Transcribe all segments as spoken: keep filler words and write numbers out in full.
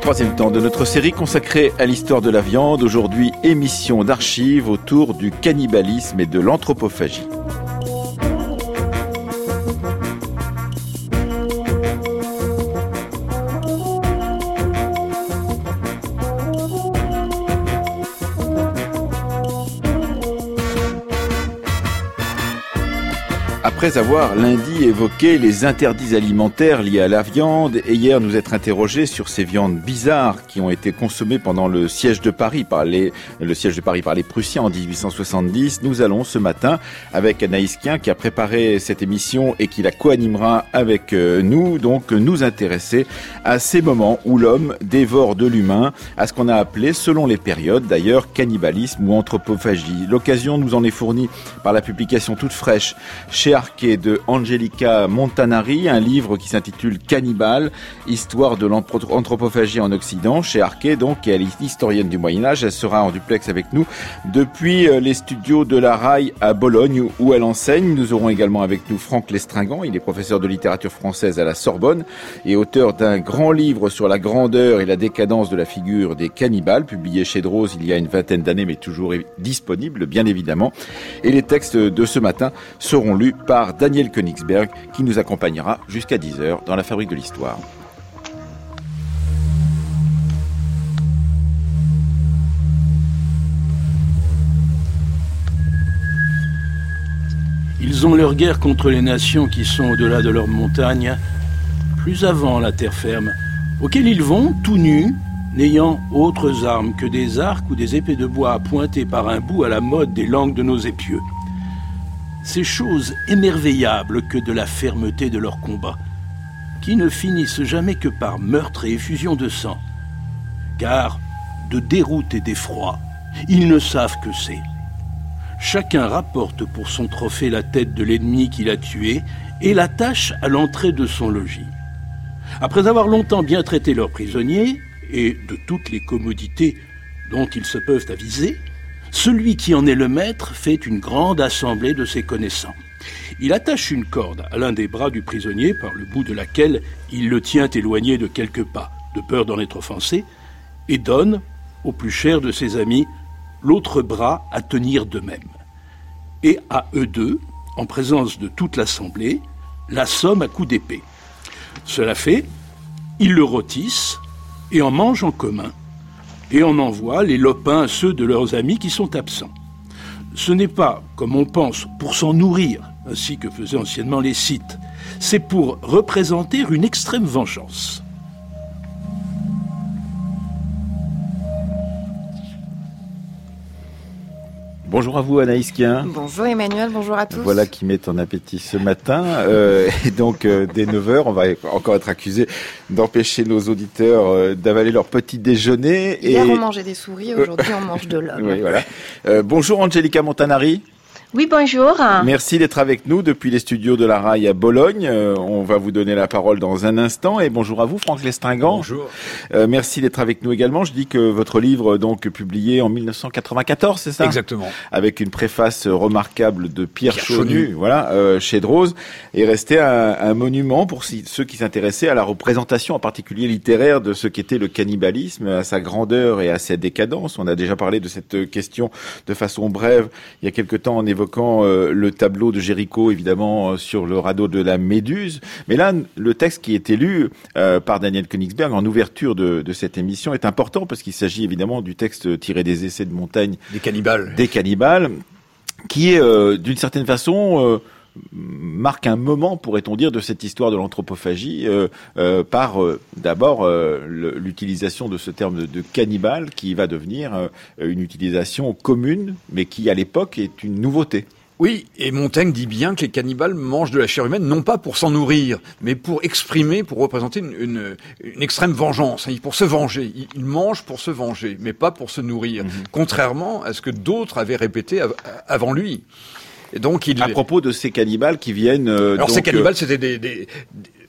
Troisième temps de notre série consacrée à l'histoire de la viande. Aujourd'hui, émission d'archives autour du cannibalisme et de l'anthropophagie. Après avoir lundi évoqué les interdits alimentaires liés à la viande et hier nous être interrogés sur ces viandes bizarres qui ont été consommées pendant le siège de Paris par les, le siège de Paris par les Prussiens en dix-huit cent soixante-dix, nous allons ce matin avec Anaïs Kien qui a préparé cette émission et qui la co-animera avec nous, donc nous intéresser à ces moments où l'homme dévore de l'humain, à ce qu'on a appelé, selon les périodes d'ailleurs, cannibalisme ou anthropophagie. L'occasion nous en est fournie par la publication toute fraîche chez Arché de Angelica Montanari, un livre qui s'intitule Cannibale, histoire de l'anthropophagie en Occident, chez Arché, donc, et elle est historienne du Moyen-Âge. Elle sera en duplex avec nous depuis les studios de la R A I à Bologne, où elle enseigne. Nous aurons également avec nous Franck Lestringant, il est professeur de littérature française à la Sorbonne et auteur d'un grand livre sur la grandeur et la décadence de la figure des cannibales, publié chez Drose il y a une vingtaine d'années, mais toujours disponible, bien évidemment. Et les textes de ce matin seront lus par Daniel Königsberg, qui nous accompagnera jusqu'à dix heures dans la Fabrique de l'Histoire. Ils ont leur guerre contre les nations qui sont au-delà de leurs montagnes, plus avant la terre ferme, auxquelles ils vont, tout nus, n'ayant autres armes que des arcs ou des épées de bois pointées par un bout à la mode des langues de nos épieux. Ces choses émerveillables que de la fermeté de leur combat, qui ne finissent jamais que par meurtre et effusion de sang. Car, de déroute et d'effroi, ils ne savent que c'est. Chacun rapporte pour son trophée la tête de l'ennemi qu'il a tué et l'attache à l'entrée de son logis. Après avoir longtemps bien traité leurs prisonniers, et de toutes les commodités dont ils se peuvent aviser, celui qui en est le maître fait une grande assemblée de ses connaissants. Il attache une corde à l'un des bras du prisonnier par le bout de laquelle il le tient éloigné de quelques pas, de peur d'en être offensé, et donne, au plus cher de ses amis, l'autre bras à tenir de même. Et à eux deux, en présence de toute l'assemblée, l'assomme à coups d'épée. Cela fait, ils le rôtissent et en mangent en commun, et en envoient les lopins à ceux de leurs amis qui sont absents. Ce n'est pas, comme on pense, pour s'en nourrir, ainsi que faisaient anciennement les Scythes. C'est pour représenter une extrême vengeance. Bonjour à vous Anaïs Kien. Bonjour Emmanuel, bonjour à tous. Voilà qui met en appétit ce matin. Euh, et donc euh, dès neuf heures, on va encore être accusé d'empêcher nos auditeurs euh, d'avaler leur petit déjeuner. Hier et... on mangeait des souris, aujourd'hui on mange de l'homme. Oui, voilà. Euh, bonjour Angelica Montanari. Oui, bonjour. Merci d'être avec nous depuis les studios de la R A I à Bologne. Euh, on va vous donner la parole dans un instant. Et bonjour à vous, Franck Lestringant. Bonjour. Euh, merci d'être avec nous également. Je dis que votre livre, donc publié en mille neuf cent quatre-vingt-quatorze, c'est ça ? Exactement. Avec une préface remarquable de Pierre, Pierre Chaunu, Chaunu. voilà, euh, chez Drose, est resté un, un monument pour si, ceux qui s'intéressaient à la représentation, en particulier littéraire, de ce qu'était le cannibalisme, à sa grandeur et à sa décadence. On a déjà parlé de cette question de façon brève il y a quelque temps en évoquant euh, le tableau de Géricault, évidemment, euh, sur le radeau de la Méduse. Mais là, le texte qui est lu euh, par Daniel Königsberg en ouverture de, de cette émission est important parce qu'il s'agit évidemment du texte tiré des essais de Montaigne. Des cannibales. Des cannibales, qui est euh, d'une certaine façon... Euh, marque un moment, pourrait-on dire, de cette histoire de l'anthropophagie euh, euh, par euh, d'abord euh, le, l'utilisation de ce terme de, de cannibale qui va devenir euh, une utilisation commune, mais qui à l'époque est une nouveauté. Oui, et Montaigne dit bien que les cannibales mangent de la chair humaine, non pas pour s'en nourrir, mais pour exprimer, pour représenter une, une, une extrême vengeance, pour se venger. Ils mangent pour se venger, mais pas pour se nourrir, mmh. contrairement à ce que d'autres avaient répété av- avant lui. Et donc, il... À propos de ces cannibales qui viennent... Euh, Alors donc, ces cannibales, c'était des, des, des...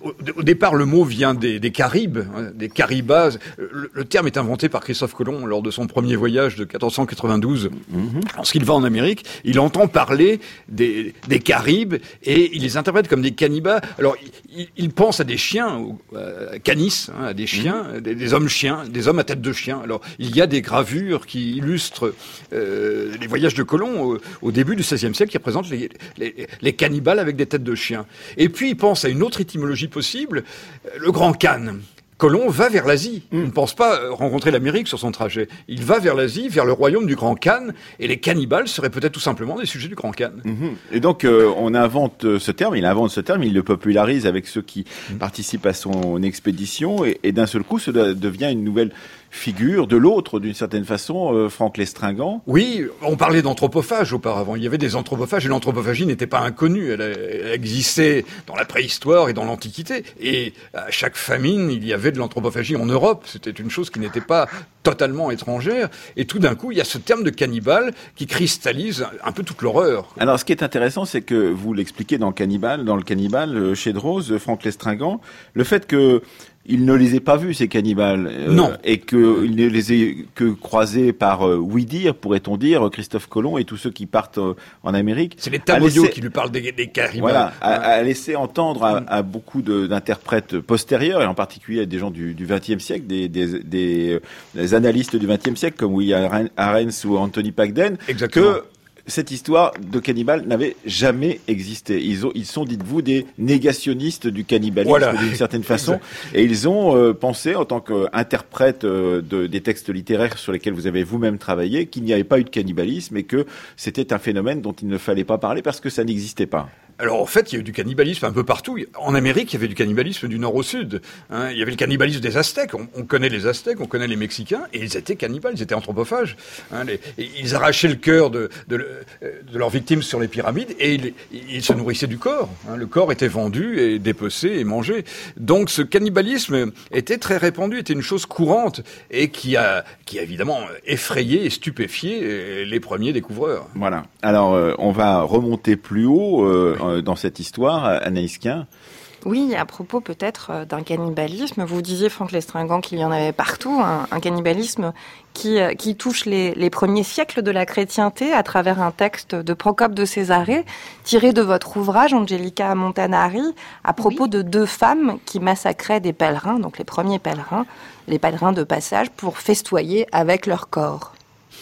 au, au départ, le mot vient des, des Caribes, hein, des Caribas. Le, le terme est inventé par Christophe Colomb lors de son premier voyage de quatorze cent quatre-vingt-douze. Mm-hmm. Lorsqu'il va en Amérique, il entend parler des, des Caribes et il les interprète comme des cannibales. Alors, il, il pense à des chiens, à canis, hein, à des chiens, mm-hmm. des, des hommes chiens, des hommes à tête de chien. Alors, il y a des gravures qui illustrent euh, les voyages de Colomb au, au début du seizième siècle qui représentent les, les, les cannibales avec des têtes de chiens. Et puis, il pense à une autre étymologie possible, le Grand Khan. Colomb va vers l'Asie. Il ne pense pas rencontrer l'Amérique sur son trajet. Il va vers l'Asie, vers le royaume du Grand Khan, et les cannibales seraient peut-être tout simplement des sujets du Grand Khan. Et donc, euh, on invente ce terme, il invente ce terme, il le popularise avec ceux qui mmh. participent à son expédition, et, et d'un seul coup, cela devient une nouvelle figure de l'autre, d'une certaine façon, euh, Franck L'Estringant. Oui, on parlait d'anthropophage auparavant. Il y avait des anthropophages, et l'anthropophagie n'était pas inconnue. Elle, elle existait dans la préhistoire et dans l'Antiquité. Et à chaque famine, il y avait de l'anthropophagie en Europe. C'était une chose qui n'était pas totalement étrangère. Et tout d'un coup, il y a ce terme de cannibale qui cristallise un peu toute l'horreur. Alors, ce qui est intéressant, c'est que vous l'expliquez dans Cannibale, dans le Cannibale, chez Drose, Franck L'Estringant, le fait que il ne les ait pas vus, ces cannibales. Euh, non. Et qu'il ne les ait que croisés par euh, oui-dire, pourrait-on dire, Christophe Colomb et tous ceux qui partent euh, en Amérique. C'est les tamoyos qui lui parlent des, des cannibales. Voilà, à, à laisser entendre à, à beaucoup de, d'interprètes postérieurs, et en particulier à des gens du vingtième siècle, des, des, des, des analystes du vingtième siècle, comme William Arens ou Anthony Pagden, Exactement. que cette histoire de cannibale n'avait jamais existé. Ils ont, ils sont, dites-vous, des négationnistes du cannibalisme, voilà, d'une certaine façon. Et ils ont euh, pensé, en tant qu'interprète euh, de, des textes littéraires sur lesquels vous avez vous-même travaillé, qu'il n'y avait pas eu de cannibalisme et que c'était un phénomène dont il ne fallait pas parler parce que ça n'existait pas. Alors en fait, il y a eu du cannibalisme un peu partout. En Amérique, il y avait du cannibalisme du nord au sud. Hein, il y avait le cannibalisme des Aztèques. On, on connaît les Aztèques, on connaît les Mexicains, et ils étaient cannibales, ils étaient anthropophages. Hein, les, ils arrachaient le cœur de, de, de leurs victimes sur les pyramides et ils, ils se nourrissaient du corps. Hein, le corps était vendu et dépecé et mangé. Donc ce cannibalisme était très répandu, était une chose courante et qui a, qui a évidemment effrayé et stupéfié les premiers découvreurs. Voilà. Alors euh, on va remonter plus haut. Euh, dans cette histoire, Anaïs Quin. Oui, à propos peut-être d'un cannibalisme, vous disiez, Franck L'Estringant, qu'il y en avait partout, un, un cannibalisme qui, qui touche les, les premiers siècles de la chrétienté à travers un texte de Procope de Césarée, tiré de votre ouvrage, Angelica Montanari, à propos oui. de deux femmes qui massacraient des pèlerins, donc les premiers pèlerins, les pèlerins de passage, pour festoyer avec leur corps.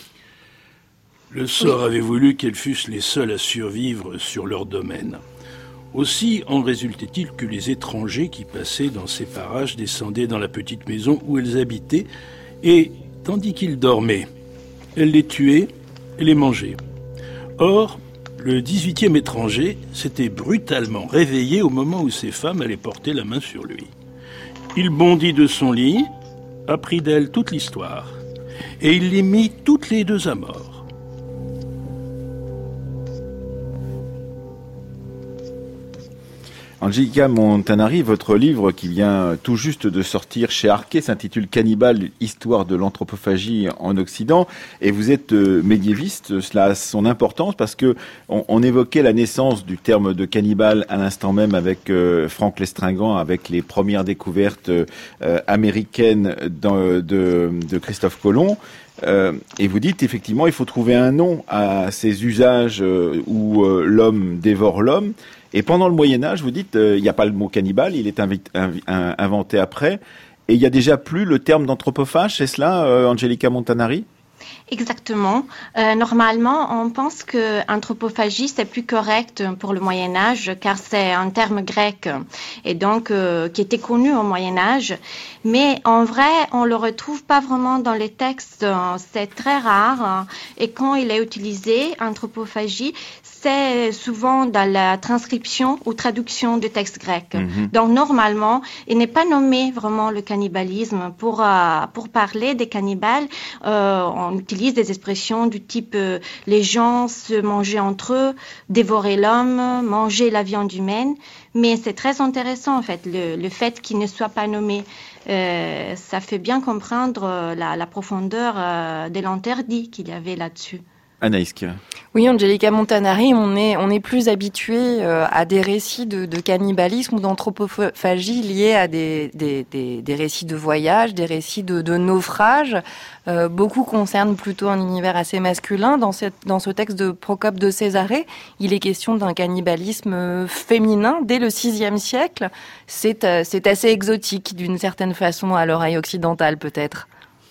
Le sort oui. avait voulu qu'elles fussent les seules à survivre sur leur domaine. Aussi en résultait-il que les étrangers qui passaient dans ces parages descendaient dans la petite maison où elles habitaient, et, tandis qu'ils dormaient, elles les tuaient et les mangeaient. Or, le dix-huitième étranger s'était brutalement réveillé au moment où ces femmes allaient porter la main sur lui. Il bondit de son lit, apprit d'elles toute l'histoire, et il les mit toutes les deux à mort. Angelica Montanari, votre livre qui vient tout juste de sortir chez Arquet s'intitule Cannibale, histoire de l'anthropophagie en Occident, et vous êtes euh, médiéviste. Cela a son importance parce que on, on évoquait la naissance du terme de cannibale à l'instant même avec euh, Franck L'Estringant, avec les premières découvertes euh, américaines dans, de, de Christophe Colomb. Euh, et vous dites effectivement il faut trouver un nom à ces usages euh, où euh, l'homme dévore l'homme. Et pendant le Moyen-Âge, vous dites, euh, il n'y a pas le mot cannibale, il est invi- inv- inventé après. Et il n'y a déjà plus le terme d'anthropophage, c'est cela, euh, Angelica Montanari ? Exactement. Euh, normalement, on pense que anthropophagie c'est plus correct pour le Moyen Âge car c'est un terme grec et donc euh, qui était connu au Moyen Âge. Mais en vrai, on le retrouve pas vraiment dans les textes. C'est très rare et quand il est utilisé, anthropophagie, c'est souvent dans la transcription ou traduction du texte grec. Mm-hmm. Donc normalement, il n'est pas nommé vraiment le cannibalisme pour euh, pour parler des cannibales. Euh, on utilise des expressions du type euh, les gens se mangeaient entre eux, dévorer l'homme, manger la viande humaine. Mais c'est très intéressant en fait le, le fait qu'il ne soit pas nommé. Euh, ça fait bien comprendre la, la profondeur euh, de l'interdit qu'il y avait là-dessus. Anaïs Kirin. Oui, Angelica Montanari, on est on est plus habitué euh, à des récits de, de cannibalisme ou d'anthropophagie liés à des des, des des récits de voyage, des récits de, de naufrage. Euh, beaucoup concernent plutôt un univers assez masculin. Dans cette dans ce texte de Procope de Césarée, il est question d'un cannibalisme féminin dès le sixième siècle. C'est euh, c'est assez exotique d'une certaine façon à l'oreille occidentale peut-être.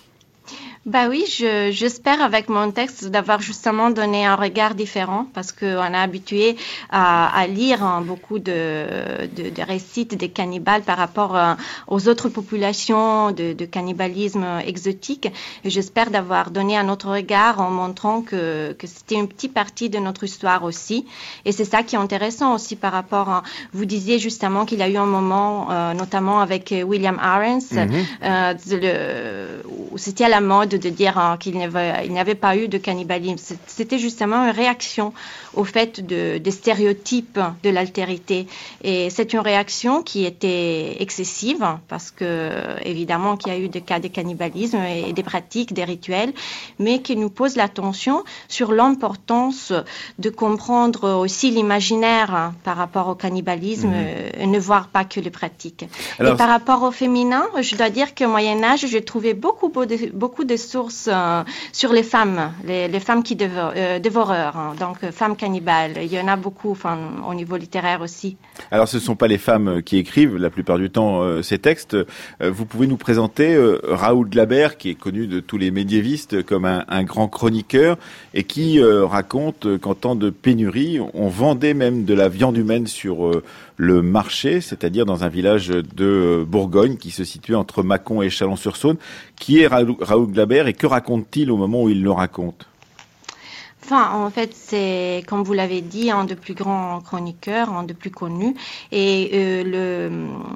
Bah oui, je, j'espère avec mon texte d'avoir justement donné un regard différent parce qu'on est habitué à, à lire hein, beaucoup de, de, de récits des cannibales par rapport euh, aux autres populations de, de cannibalisme exotique. Et j'espère d'avoir donné un autre regard en montrant que, que c'était une petite partie de notre histoire aussi. Et c'est ça qui est intéressant aussi par rapport à, vous disiez justement qu'il y a eu un moment, euh, notamment avec William Ahrens, mm-hmm. euh, le, où c'était à la mode de dire hein, qu'il n'y avait, il n'y avait pas eu de cannibalisme. C'était justement une réaction au fait de, des stéréotypes de l'altérité. Et c'est une réaction qui était excessive parce que, évidemment, qu'il y a eu des cas de cannibalisme et des pratiques, des rituels, mais qui nous pose l'attention sur l'importance de comprendre aussi l'imaginaire hein, par rapport au cannibalisme mmh. et ne voir pas que les pratiques. Alors, et par rapport au féminin, je dois dire qu'au Moyen-Âge, j'ai trouvé beaucoup, beaucoup de sources euh, sur les femmes, les, les femmes qui dévorent, euh, dévoreurs, hein, donc euh, femmes cannibales. Il y en a beaucoup, enfin, au niveau littéraire aussi. Alors, ce ne sont pas les femmes qui écrivent la plupart du temps euh, ces textes. Euh, vous pouvez nous présenter euh, Raoul Glaber, qui est connu de tous les médiévistes comme un, un grand chroniqueur et qui euh, raconte qu'en temps de pénurie, on vendait même de la viande humaine sur euh, le marché, c'est-à-dire dans un village de Bourgogne qui se situe entre Mâcon et Chalon-sur-Saône. Qui est Raoul Glaber et que raconte-t-il au moment où il le raconte ? Enfin, en fait, c'est, comme vous l'avez dit, un des plus grands chroniqueurs, un des plus connus. Et euh, le...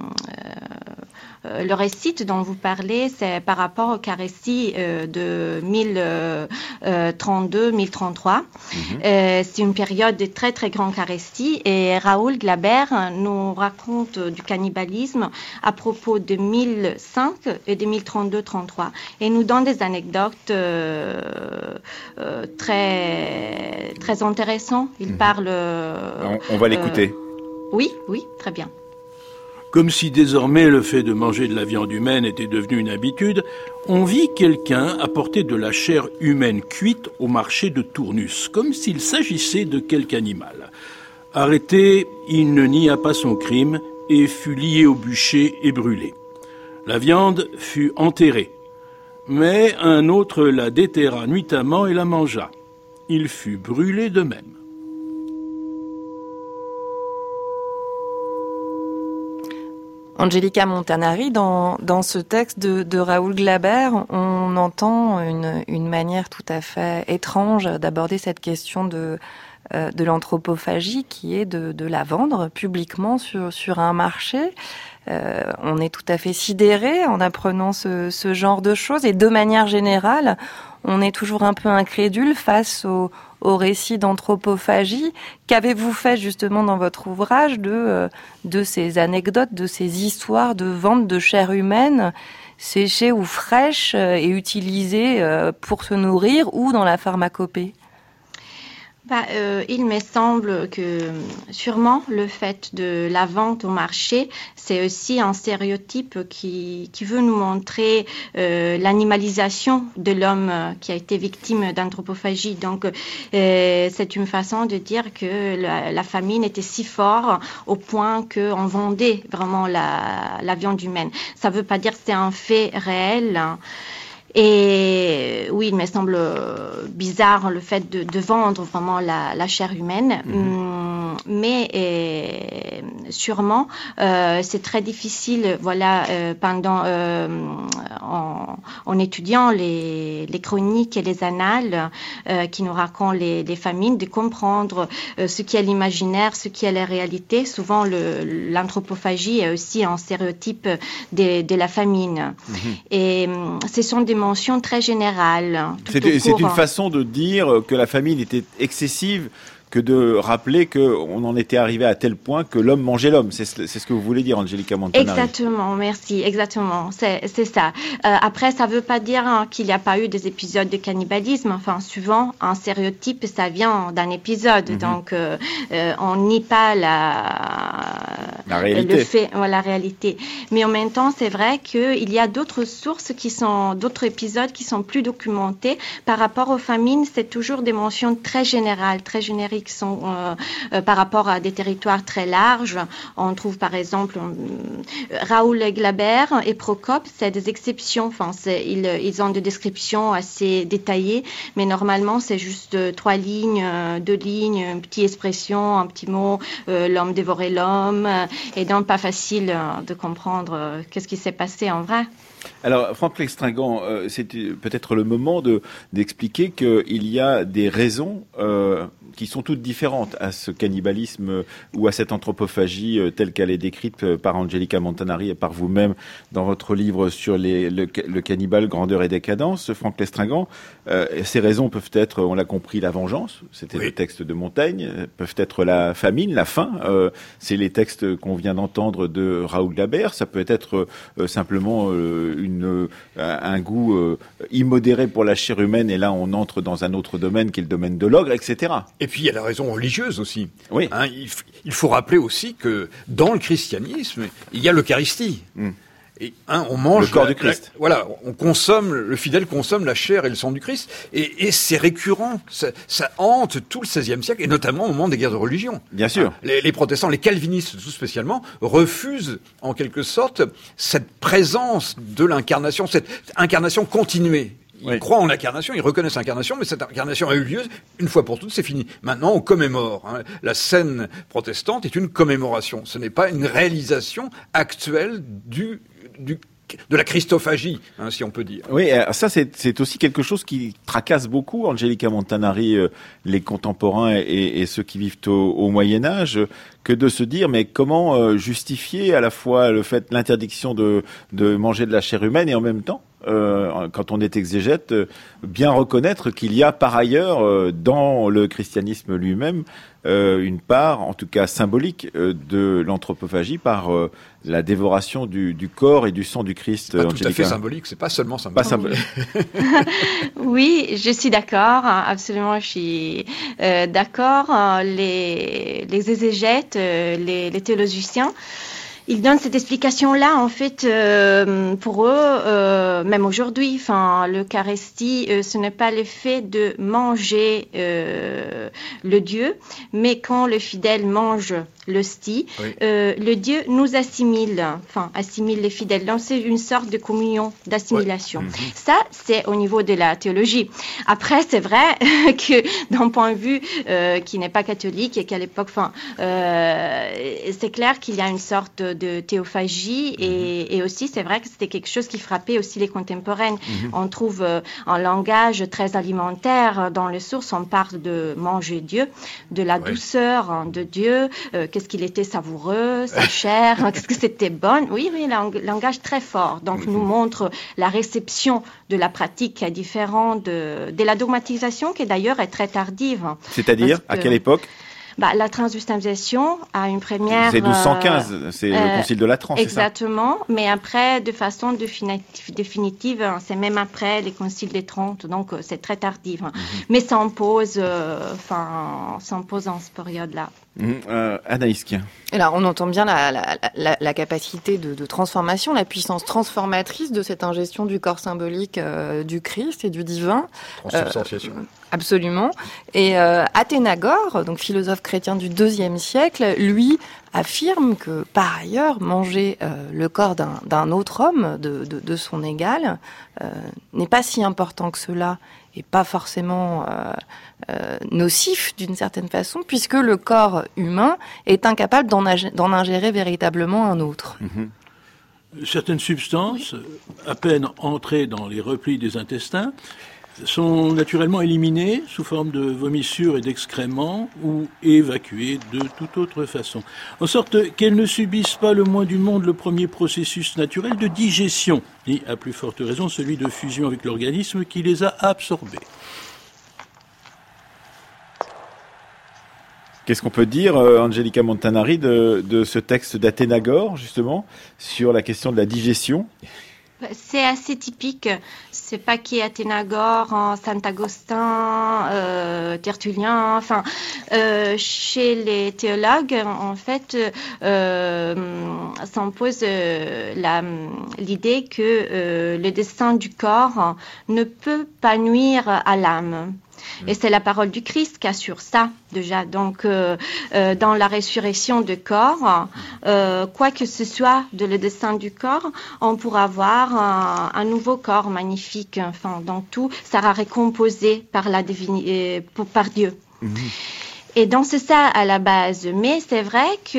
Euh, Le récit dont vous parlez, c'est par rapport au cas récit euh, de mille trente-deux mille trente-trois. Mmh. Euh, c'est une période de très très grand cas récit et Raoul Glaber nous raconte du cannibalisme à propos de mille cinq et de mille trente-deux trente-trois et nous donne des anecdotes euh, euh, très très intéressantes. Il mmh. parle. Euh, on, on va l'écouter. Euh, oui, oui, très bien. Comme si désormais le fait de manger de la viande humaine était devenu une habitude, on vit quelqu'un apporter de la chair humaine cuite au marché de Tournus, comme s'il s'agissait de quelque animal. Arrêté, il ne nia pas son crime et fut lié au bûcher et brûlé. La viande fut enterrée, mais un autre la déterra nuitamment et la mangea. Il fut brûlé de même. Angelica Montanari, dans, dans ce texte de, de Raoul Glaber, on entend une, une manière tout à fait étrange d'aborder cette question de, euh, de l'anthropophagie qui est de, de la vendre publiquement sur, sur un marché. Euh, on est tout à fait sidéré en apprenant ce, ce genre de choses et de manière générale, on est toujours un peu incrédule face au, au récit d'anthropophagie. Qu'avez-vous fait justement dans votre ouvrage de, de ces anecdotes, de ces histoires de vente de chair humaine séchée ou fraîche et utilisée pour se nourrir ou dans la pharmacopée ? Bah, euh, il me semble que sûrement le fait de la vente au marché, c'est aussi un stéréotype qui, qui veut nous montrer euh, l'animalisation de l'homme qui a été victime d'anthropophagie. Donc, euh, c'est une façon de dire que la, la famine était si forte au point qu'on vendait vraiment la, la viande humaine. Ça ne veut pas dire que c'est un fait réel. Hein. Et oui, il me semble bizarre le fait de, de vendre vraiment la, la chair humaine, mmh. mais et, sûrement euh, c'est très difficile, voilà, euh, pendant euh, en, en étudiant les, les chroniques et les annales euh, qui nous racontent les, les famines, de comprendre euh, ce qui est l'imaginaire, ce qui est la réalité. Souvent, le, l'anthropophagie est aussi un stéréotype de, de la famine. Mmh. Et ce sont des mention très générale. C'est, c'est une façon de dire que la famine était excessive que de rappeler qu'on en était arrivé à tel point que l'homme mangeait l'homme. C'est, c'est ce que vous voulez dire, Angelica Montanari. Exactement, merci, exactement, c'est, c'est ça. Euh, après, ça ne veut pas dire hein, qu'il n'y a pas eu des épisodes de cannibalisme. Enfin, souvent, un stéréotype, ça vient d'un épisode. Mm-hmm. Donc, euh, euh, on nie pas la, la réalité. Le fait, ouais, la réalité. Mais en même temps, c'est vrai qu'il y a d'autres sources qui sont, d'autres épisodes qui sont plus documentés. Par rapport aux famines, c'est toujours des mentions très générales, très génériques, sont, euh, euh, par rapport à des territoires très larges. On trouve par exemple euh, Raoul Glaber et Procope, c'est des exceptions. Enfin, c'est, ils, ils ont des descriptions assez détaillées, mais normalement c'est juste euh, trois lignes, euh, deux lignes, une petite expression, un petit mot, euh, l'homme dévorait l'homme, euh, et donc pas facile euh, de comprendre euh, qu'est-ce qui s'est passé en vrai. Alors, Franck L'Extringant, euh, c'est peut-être le moment de, d'expliquer qu'il y a des raisons euh, qui sont toutes différentes à ce cannibalisme euh, ou à cette anthropophagie euh, telle qu'elle est décrite euh, par Angelica Montanari et par vous-même dans votre livre sur les, le, le cannibale, grandeur et décadence. Franck L'Extringant, euh, ces raisons peuvent être, on l'a compris, la vengeance, c'était oui. le texte de Montaigne, peuvent être la famine, la faim, euh, c'est les textes qu'on vient d'entendre de Raoul Glaber, ça peut être euh, simplement euh, Une, un goût euh, immodéré pour la chair humaine, et là on entre dans un autre domaine qui est le domaine de l'ogre, et cetera. Et puis il y a la raison religieuse aussi. Oui. Hein, il, f- il faut rappeler aussi que dans le christianisme, il y a l'Eucharistie. Mm. Et, hein, on mange le corps la, du Christ. La, voilà, on consomme, le fidèle consomme la chair et le sang du Christ, et, et c'est récurrent, ça, ça hante tout le seizième siècle, et notamment au moment des guerres de religion. Bien sûr. Hein, les, les protestants, les calvinistes tout spécialement, refusent en quelque sorte cette présence de l'incarnation, cette incarnation continuée. Ils oui. croient en l'incarnation, ils reconnaissent l'incarnation, mais cette incarnation a eu lieu une fois pour toutes, c'est fini. Maintenant, on commémore. Hein. La scène protestante est une commémoration. Ce n'est pas une réalisation actuelle du Du, de la christophagie, hein, si on peut dire. Oui, ça c'est, c'est aussi quelque chose qui tracasse beaucoup, Angelica Montanari, euh, les contemporains et, et ceux qui vivent au, au Moyen-Âge, que de se dire, mais comment euh, justifier à la fois le fait, l'interdiction de, de manger de la chair humaine, et en même temps, euh, quand on est exégète, euh, bien reconnaître qu'il y a par ailleurs, euh, dans le christianisme lui-même, euh, une part, en tout cas symbolique, euh, de l'anthropophagie par euh, la dévoration du, du corps et du sang du Christ. C'est pas Angelica. tout à fait symbolique, c'est pas seulement symbolique. Pas symbolique. Oui, je suis d'accord, absolument, je suis euh, d'accord. Les, les exégètes, les, les théologiens, ils donnent cette explication-là, en fait, euh, pour eux, euh, même aujourd'hui. Enfin, l'Eucharistie, euh, ce n'est pas le fait de manger euh, le Dieu, mais quand le fidèle mange l'hostie, oui. euh, le Dieu nous assimile, enfin, assimile les fidèles. Donc, c'est une sorte de communion, d'assimilation. Oui. Mm-hmm. Ça, c'est au niveau de la théologie. Après, c'est vrai que d'un point de vue euh, qui n'est pas catholique et qu'à l'époque, enfin, euh, c'est clair qu'il y a une sorte de de théophagie, et, mm-hmm. et aussi c'est vrai que c'était quelque chose qui frappait aussi les contemporaines. Mm-hmm. On trouve euh, un langage très alimentaire dans les sources, on parle de manger Dieu, de la ouais. douceur hein, de Dieu, euh, qu'est-ce qu'il était savoureux, sa chair, hein, qu'est-ce que c'était bon. Oui, oui, un langage très fort. Donc mm-hmm. nous montre la réception de la pratique qui est différente de, de la dogmatisation, qui d'ailleurs est très tardive. C'est-à-dire, que, à quelle époque? Bah, la transubstantiation a une première... C'est douze cent quinze, euh, c'est euh, le concile de Latran, c'est ça? Exactement, mais après, de façon définitive, c'est même après les conciles des trente, donc c'est très tardif. Mm-hmm. Mais ça impose, enfin, euh, ça impose en cette période-là. Mmh, euh, Anaïs Kien. Alors, on entend bien la, la, la, la capacité de, de transformation, la puissance transformatrice de cette ingestion du corps symbolique euh, du Christ et du divin. Transubstantiation. Euh, absolument. Et euh, Athénagore, donc philosophe chrétien du deuxième siècle, lui affirme que, par ailleurs, manger euh, le corps d'un, d'un autre homme, de, de, de son égal, euh, n'est pas si important que cela, et pas forcément euh, euh, nocif d'une certaine façon, puisque le corps humain est incapable d'en, ag- d'en ingérer véritablement un autre. Mmh. Certaines substances, oui. à peine entrées dans les replis des intestins, sont naturellement éliminées sous forme de vomissures et d'excréments ou évacuées de toute autre façon, en sorte qu'elles ne subissent pas le moins du monde le premier processus naturel de digestion, ni à plus forte raison celui de fusion avec l'organisme qui les a absorbées. Qu'est-ce qu'on peut dire, euh, Angelica Montanari, de, de ce texte d'Athénagore, justement, sur la question de la digestion ? C'est assez typique. C'est pas qui Athénagore, Saint Augustin, euh, Tertullien. Enfin, euh, chez les théologues, en fait, euh, s'impose euh, la, l'idée que euh, le destin du corps ne peut pas nuire à l'âme. Et c'est la parole du Christ qui assure ça, déjà. Donc, euh, euh, dans la résurrection du corps, euh, quoi que ce soit de le destin du corps, on pourra avoir un, un nouveau corps magnifique. Enfin, donc tout sera récomposé par la divini- euh, par Dieu. Mmh. Et donc, c'est ça à la base. Mais c'est vrai que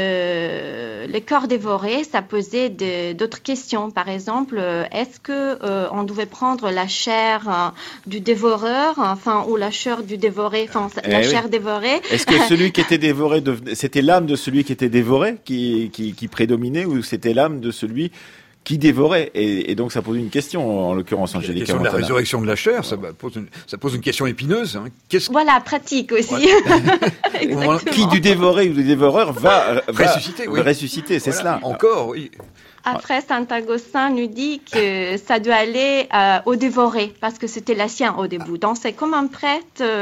euh, le corps dévoré, ça posait de, d'autres questions. Par exemple, est-ce que euh, on devait prendre la chair euh, du dévoreur, enfin, ou la chair du dévoré, enfin, eh la oui. chair dévorée. Est-ce que celui qui était dévoré, devenait, c'était l'âme de celui qui était dévoré qui, qui, qui prédominait, ou c'était l'âme de celui qui dévorait, et, et donc ça pose une question, en l'occurrence, Angelica Montanari. La question de la résurrection de la chair, ça pose une, ça pose une question épineuse. Hein. Qu'est-ce... Voilà, pratique aussi. Ouais. Qui du dévoré ou du dévoreur va, va ressusciter, oui. ressusciter, c'est voilà. Cela. Encore, oui. Après, Saint Augustin nous dit que ça doit aller euh, au dévoré, parce que c'était la sienne au début. Donc, c'est comme un prêt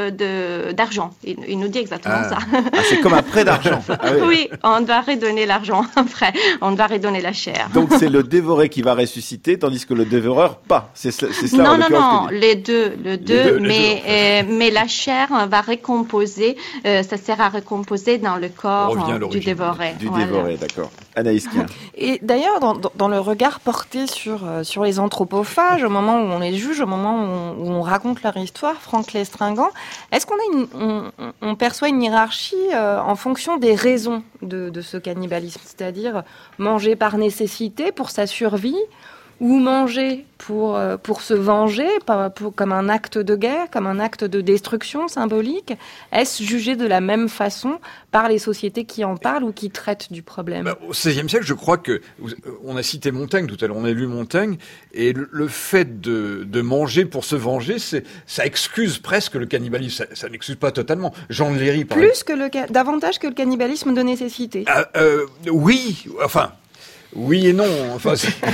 de, d'argent. Il, il nous dit exactement ah. ça. Ah, c'est comme un prêt d'argent. Ah, oui. oui, on doit redonner l'argent après. On doit redonner la chair. Donc, c'est le dévoré qui va ressusciter, tandis que le dévoreur, pas. C'est, c'est cela. Non, non, non, les deux, le deux, les deux mais, les deux. Euh, mais la chair va récomposer, euh, ça sert à récomposer dans le corps euh, du dévoré. Du voilà. dévoré, d'accord. Anaïs Kien. Et d'ailleurs, dans, dans le regard porté sur, euh, sur les anthropophages, au moment où on les juge, au moment où on, où on raconte leur histoire, Franck Lestringant, est-ce qu'on a une, on, on perçoit une hiérarchie euh, en fonction des raisons de, de ce cannibalisme, c'est-à-dire manger par nécessité pour sa survie, ou manger pour, euh, pour se venger, pour, pour, comme un acte de guerre, comme un acte de destruction symbolique? Est-ce jugé de la même façon par les sociétés qui en parlent ou qui traitent du problème? Bah, au seizième siècle, je crois que, on a cité Montaigne tout à l'heure, on a lu Montaigne, et le, le fait de, de manger pour se venger, c'est, ça excuse presque le cannibalisme, ça, ça n'excuse pas totalement. Jean de Léry, par Plus exemple. que le, davantage que le cannibalisme de nécessité. Ah, euh, oui, enfin... Oui et non, enfin,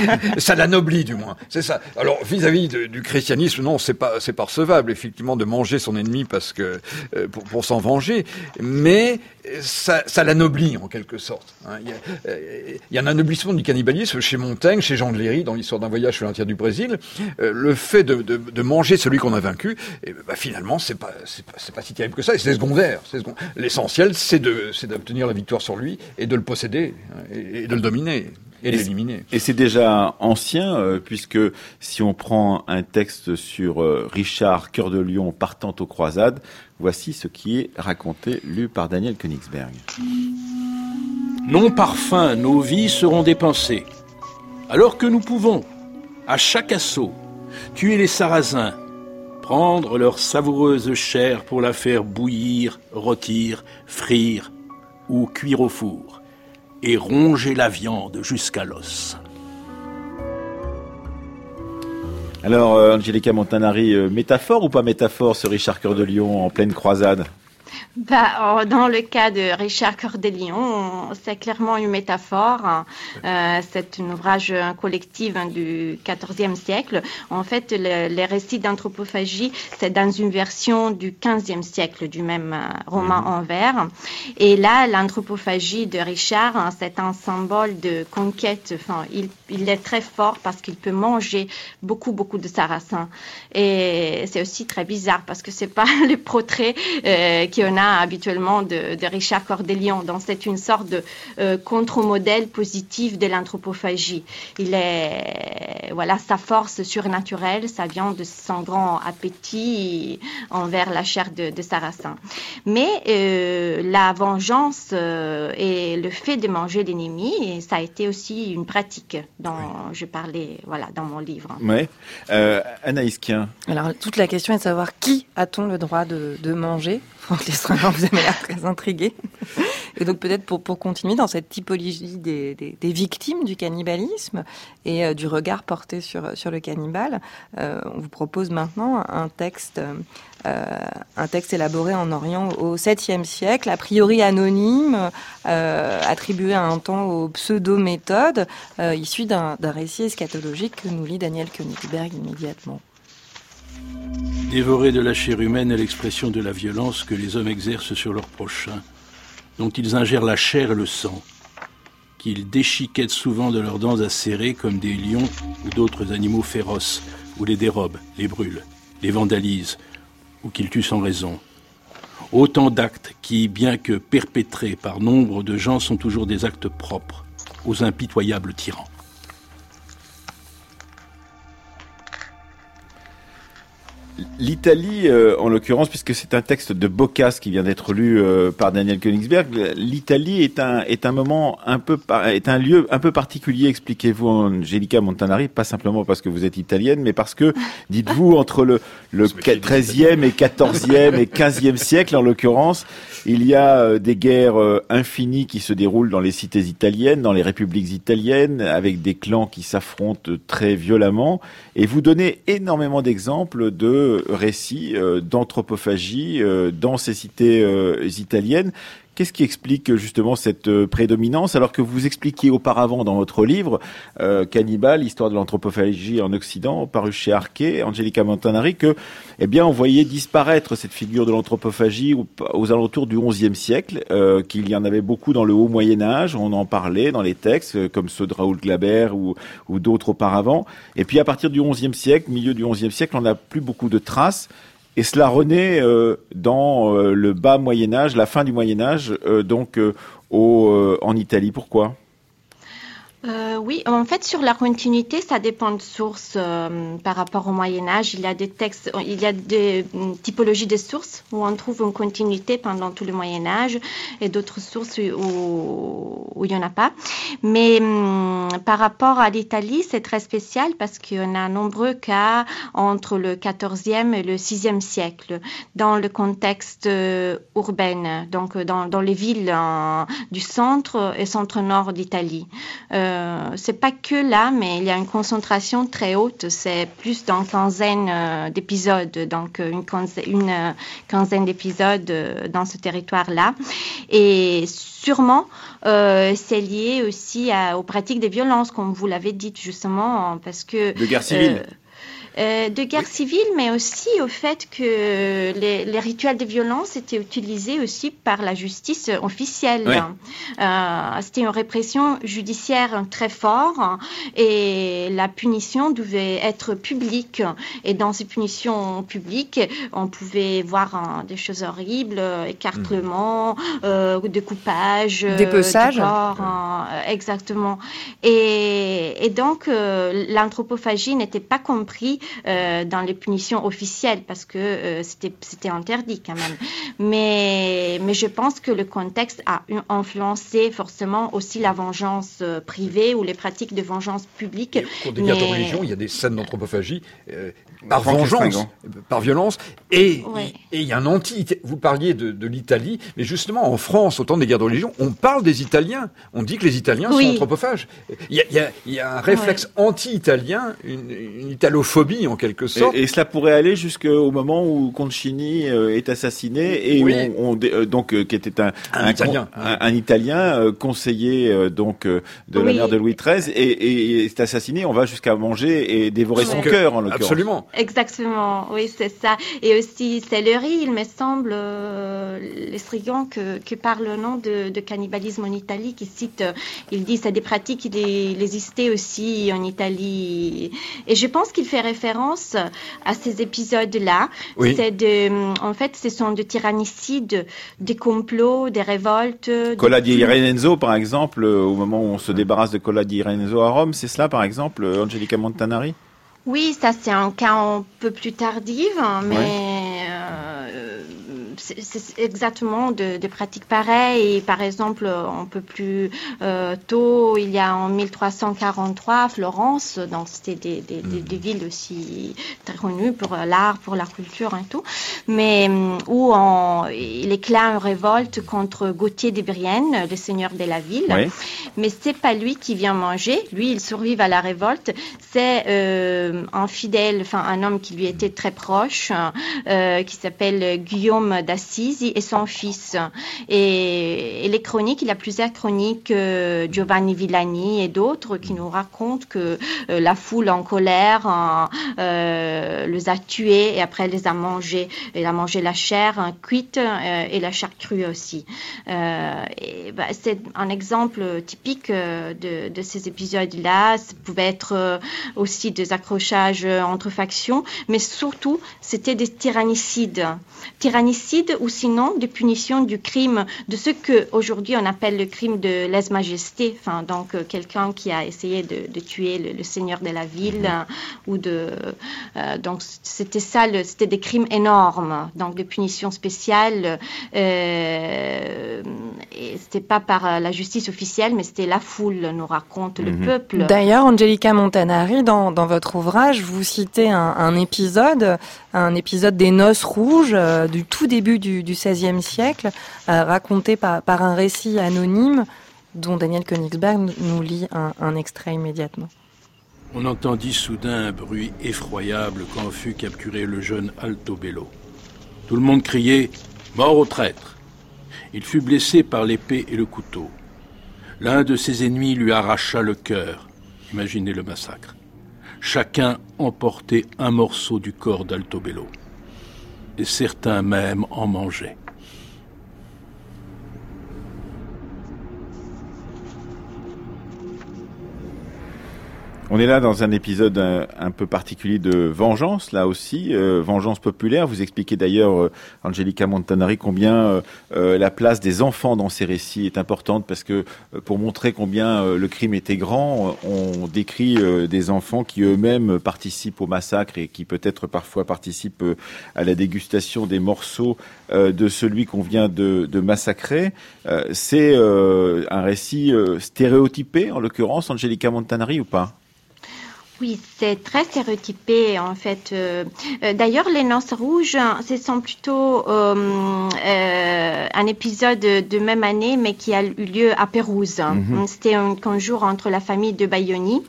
ça l'anoblit du moins, c'est ça. Alors vis-à-vis de, du christianisme, non, c'est pas, c'est pas recevable effectivement de manger son ennemi parce que euh, pour, pour s'en venger, mais ça, ça l'anoblit en quelque sorte. Hein. Il y a, euh, il y a un anoblissement du cannibalisme chez Montaigne, chez Jean de Léry, dans l'histoire d'un voyage sur l'intérieur du Brésil. Euh, le fait de, de, de manger celui qu'on a vaincu, et bah, finalement, c'est pas, c'est pas, c'est pas si terrible que ça. Et c'est secondaire. C'est secondaire. L'essentiel, c'est de, c'est d'obtenir la victoire sur lui et de le posséder hein, et, et de le dominer. Et, et l'éliminer. Et c'est déjà ancien, euh, puisque si on prend un texte sur euh, Richard Cœur de Lion partant aux croisades, voici ce qui est raconté, lu par Daniel Königsberg. Non par faim, nos vies seront dépensées, alors que nous pouvons, à chaque assaut, tuer les Sarrasins, prendre leur savoureuse chair pour la faire bouillir, rôtir, frire ou cuire au four, et ronger la viande jusqu'à l'os. Alors, euh, Angelica Montanari, euh, métaphore ou pas métaphore, ce Richard Cœur de Lion en pleine croisade? Bah, dans le cas de Richard Cœur de Lion, c'est clairement une métaphore. Euh, c'est un ouvrage collectif du quatorzième siècle. En fait, le, les récits d'anthropophagie, c'est dans une version du quinzième siècle du même roman mmh. en vers. Et là, l'anthropophagie de Richard, c'est un symbole de conquête. Enfin, il, il est très fort parce qu'il peut manger beaucoup, beaucoup de sarrasins. Et c'est aussi très bizarre parce que c'est pas le portrait euh, qu'on a habituellement de, de Richard Cœur de Lion. Donc c'est une sorte de euh, contre-modèle positif de l'anthropophagie. Il est, voilà, sa force surnaturelle, ça vient de son grand appétit envers la chair de, de sarrasin. Mais euh, la vengeance euh, et le fait de manger l'ennemi, ça a été aussi une pratique dont oui. je parlais, voilà, dans mon livre. Oui. Euh, Anaïs Kien. Alors toute la question est de savoir qui a-t-on le droit de, de manger? Franck Estringant, vous avez l'air très intrigué. Et donc peut-être pour, pour continuer dans cette typologie des, des, des victimes du cannibalisme et euh, du regard porté sur, sur le cannibale, euh, on vous propose maintenant un texte, euh, un texte élaboré en Orient au septième siècle, a priori anonyme, euh, attribué à un temps aux pseudo-méthodes, euh, issu d'un, d'un récit eschatologique que nous lit Daniel Königsberg immédiatement. Dévorer de la chair humaine est l'expression de la violence que les hommes exercent sur leur prochain, dont ils ingèrent la chair et le sang, qu'ils déchiquettent souvent de leurs dents acérées comme des lions ou d'autres animaux féroces, ou les dérobent, les brûlent, les vandalisent, ou qu'ils tuent sans raison. Autant d'actes qui, bien que perpétrés par nombre de gens, sont toujours des actes propres aux impitoyables tyrans. L'Italie, euh, en l'occurrence, puisque c'est un texte de Boccace qui vient d'être lu euh, par Daniel Königsberg, l'Italie est un est un moment un peu par, est un lieu un peu particulier. Expliquez-vous, Angelica Montanari, pas simplement parce que vous êtes italienne, mais parce que, dites-vous, entre le le treizième et quatorzième et quinzième siècle, en l'occurrence, il y a euh, des guerres euh, infinies qui se déroulent dans les cités italiennes, dans les républiques italiennes, avec des clans qui s'affrontent très violemment. Et vous donnez énormément d'exemples de récits euh, d'anthropophagie euh, dans ces cités euh, italiennes. Qu'est-ce qui explique justement cette euh, prédominance, alors que vous expliquiez auparavant dans votre livre euh, Cannibale, histoire de l'anthropophagie en Occident, paru chez Arquet, Angelica Montanari, que eh bien on voyait disparaître cette figure de l'anthropophagie aux, aux alentours du onzième siècle, euh, qu'il y en avait beaucoup dans le haut Moyen-Âge, on en parlait dans les textes euh, comme ceux de Raoul Glaber ou, ou d'autres auparavant. Et puis à partir du onzième siècle, milieu du onzième siècle, on n'a plus beaucoup de traces. Et cela renaît euh, dans euh, le bas Moyen-Âge, la fin du Moyen-Âge, euh, donc euh, au, euh, en Italie. Pourquoi ? Euh, oui, en fait, sur la continuité, ça dépend de sources euh, par rapport au Moyen-Âge. Il y a des textes, il y a des typologies de sources où on trouve une continuité pendant tout le Moyen-Âge et d'autres sources où, où il n'y en a pas. Mais hum, par rapport à l'Italie, c'est très spécial parce qu'on a nombreux cas entre le quatorzième et le sixième siècle dans le contexte euh, urbain, donc dans, dans les villes euh, du centre et centre-nord d'Italie. Euh, Euh, c'est pas que là, mais il y a une concentration très haute. C'est plus d'une quinzaine euh, d'épisodes, donc une quinzaine, une, euh, quinzaine d'épisodes euh, dans ce territoire-là. Et sûrement, euh, c'est lié aussi à, aux pratiques des violences, comme vous l'avez dit justement, parce que de guerre civile. Euh, Euh, de guerre civile, mais aussi au fait que les, les rituels de violence étaient utilisés aussi par la justice officielle. Oui. Euh, c'était une répression judiciaire très forte et la punition devait être publique. Et dans ces punitions publiques, on pouvait voir hein, des choses horribles, écartement, mmh. euh, découpage, dépeçage. Du corps, hein, exactement. Et, et donc, euh, l'anthropophagie n'était pas compris Euh, dans les punitions officielles parce que euh, c'était c'était interdit quand même. Mais mais je pense que le contexte a influencé forcément aussi la vengeance euh, privée ou les pratiques de vengeance publique. Et au cours des guerres de religion, il y a des scènes d'anthropophagie euh, par vengeance, par violence, et ouais. et il y a un anti. Vous parliez de, de l'Italie, mais justement en France, au temps des guerres de religion, on parle des Italiens. On dit que les Italiens oui. sont anthropophages. Il y a il y a, il y a un réflexe ouais. anti-italien, une, une italophobie en quelque sorte. Et, et cela pourrait aller jusqu'au moment où Concini euh, est assassiné et oui. on, on euh, donc euh, qui était un un, un Italien, un, un Italien euh, conseiller euh, donc euh, de oui. la mère de Louis treize et, et est assassiné. On va jusqu'à manger et dévorer ouais. son cœur en l'occurrence. Absolument. Exactement. Oui, c'est ça. Et aussi Sellery, il me semble, euh, l'Estrigan que que parle le nom de, de cannibalisme en Italie, qui cite, euh, il dit c'est des pratiques qui existaient aussi en Italie. Et je pense qu'il fait référence à ces épisodes-là. Oui. C'est de, en fait, ce sont des tyrannicides, des complots, des révoltes. Cola di Renenzo, par exemple, au moment où on se débarrasse de Cola di Renenzo à Rome, c'est cela, par exemple, Angelica Montanari ? Oui, ça c'est un cas un peu plus tardif, mais ouais. euh, c'est, c'est exactement de, de pratiques pareilles. Et par exemple, un peu plus euh, tôt, il y a en mille trois cent quarante-trois, Florence, donc c'était des, des, des, des villes aussi très connues pour l'art, pour la culture et tout, mais où on, il éclate une révolte contre Gauthier de Brienne, le seigneur de la ville. Oui. Mais c'est pas lui qui vient manger. Lui, il survit à la révolte. C'est euh, un fidèle, enfin un homme qui lui était très proche, euh, qui s'appelle Guillaume d'Assise et son fils. Et, et les chroniques, il y a plusieurs chroniques, euh, Giovanni Villani et d'autres, qui nous racontent que euh, la foule en colère euh, les a tués et après les a mangés. Il a mangé la chair hein, cuite euh, et la chair crue aussi. Euh, et, bah, c'est un exemple typique euh, de, de ces épisodes-là. Ça pouvait être euh, aussi des accrochages entre factions, mais surtout, c'était des tyrannicides. Tyrannicides ou sinon des punitions du crime, de ce qu'aujourd'hui on appelle le crime de lèse-majesté, enfin, donc euh, quelqu'un qui a essayé de, de tuer le, le seigneur de la ville, hein, ou de... Euh, donc c'était ça, le, c'était des crimes énormes, donc des punitions spéciales, euh, et c'était pas par la justice officielle, mais c'était la foule, nous raconte le mm-hmm. peuple. D'ailleurs, Angelica Montanari, dans, dans votre ouvrage, vous citez un, un épisode, un épisode des Noces rouges euh, du tout début du, du seizième siècle, euh, raconté par, par un récit anonyme dont Daniel Königsberg nous lit un, un extrait immédiatement. On entendit soudain un bruit effroyable quand fut capturé le jeune Altobello. Tout le monde criait « Mort au traître !» Il fut blessé par l'épée et le couteau. L'un de ses ennemis lui arracha le cœur. Imaginez le massacre. Chacun emportait un morceau du corps d'Altobello. Et certains même en mangeaient. On est là dans un épisode un, un peu particulier de vengeance, là aussi, euh, vengeance populaire. Vous expliquez d'ailleurs, euh, Angelica Montanari, combien euh, euh, la place des enfants dans ces récits est importante, parce que euh, pour montrer combien euh, le crime était grand, on décrit euh, des enfants qui eux-mêmes participent au massacre et qui peut-être parfois participent euh, à la dégustation des morceaux euh, de celui qu'on vient de, de massacrer. Euh, c'est euh, un récit euh, stéréotypé, en l'occurrence, Angelica Montanari, ou pas ? Oui, c'est très stéréotypé en fait. Euh, euh, d'ailleurs, les Noces rouges, ce sont plutôt euh, euh, un épisode de même année, mais qui a eu lieu à Pérouse. Mm-hmm. C'était un conjour entre la famille de Baioni.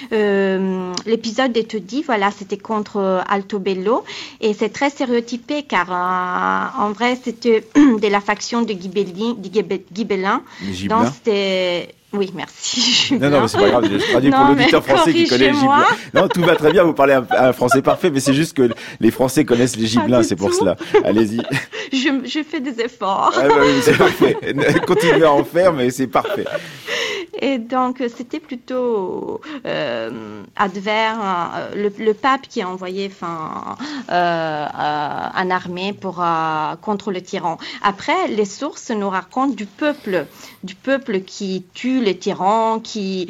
Euh, l'épisode est dit, voilà, c'était contre Altobello, et c'est très stéréotypé car euh, en vrai, c'était de la faction de Ghibellin. Ghibellin. Donc c'était... Oui, merci. Non, non, mais c'est pas grave, je traduis pour l'auditeur français qui connaît les Gibelins. Non, tout va très bien, vous parlez un, un français parfait, mais c'est juste que les Français connaissent les Gibelins, c'est pour cela. Allez-y. Je, je fais des efforts. Ah, bah oui, c'est parfait. Continuez à en faire, mais c'est parfait. Et donc, c'était plutôt euh, advers, euh, le, le pape qui a envoyé enfin, euh, euh, une armée pour, euh, contre le tyran. Après, les sources nous racontent du peuple, du peuple qui tue les tyrans, qui,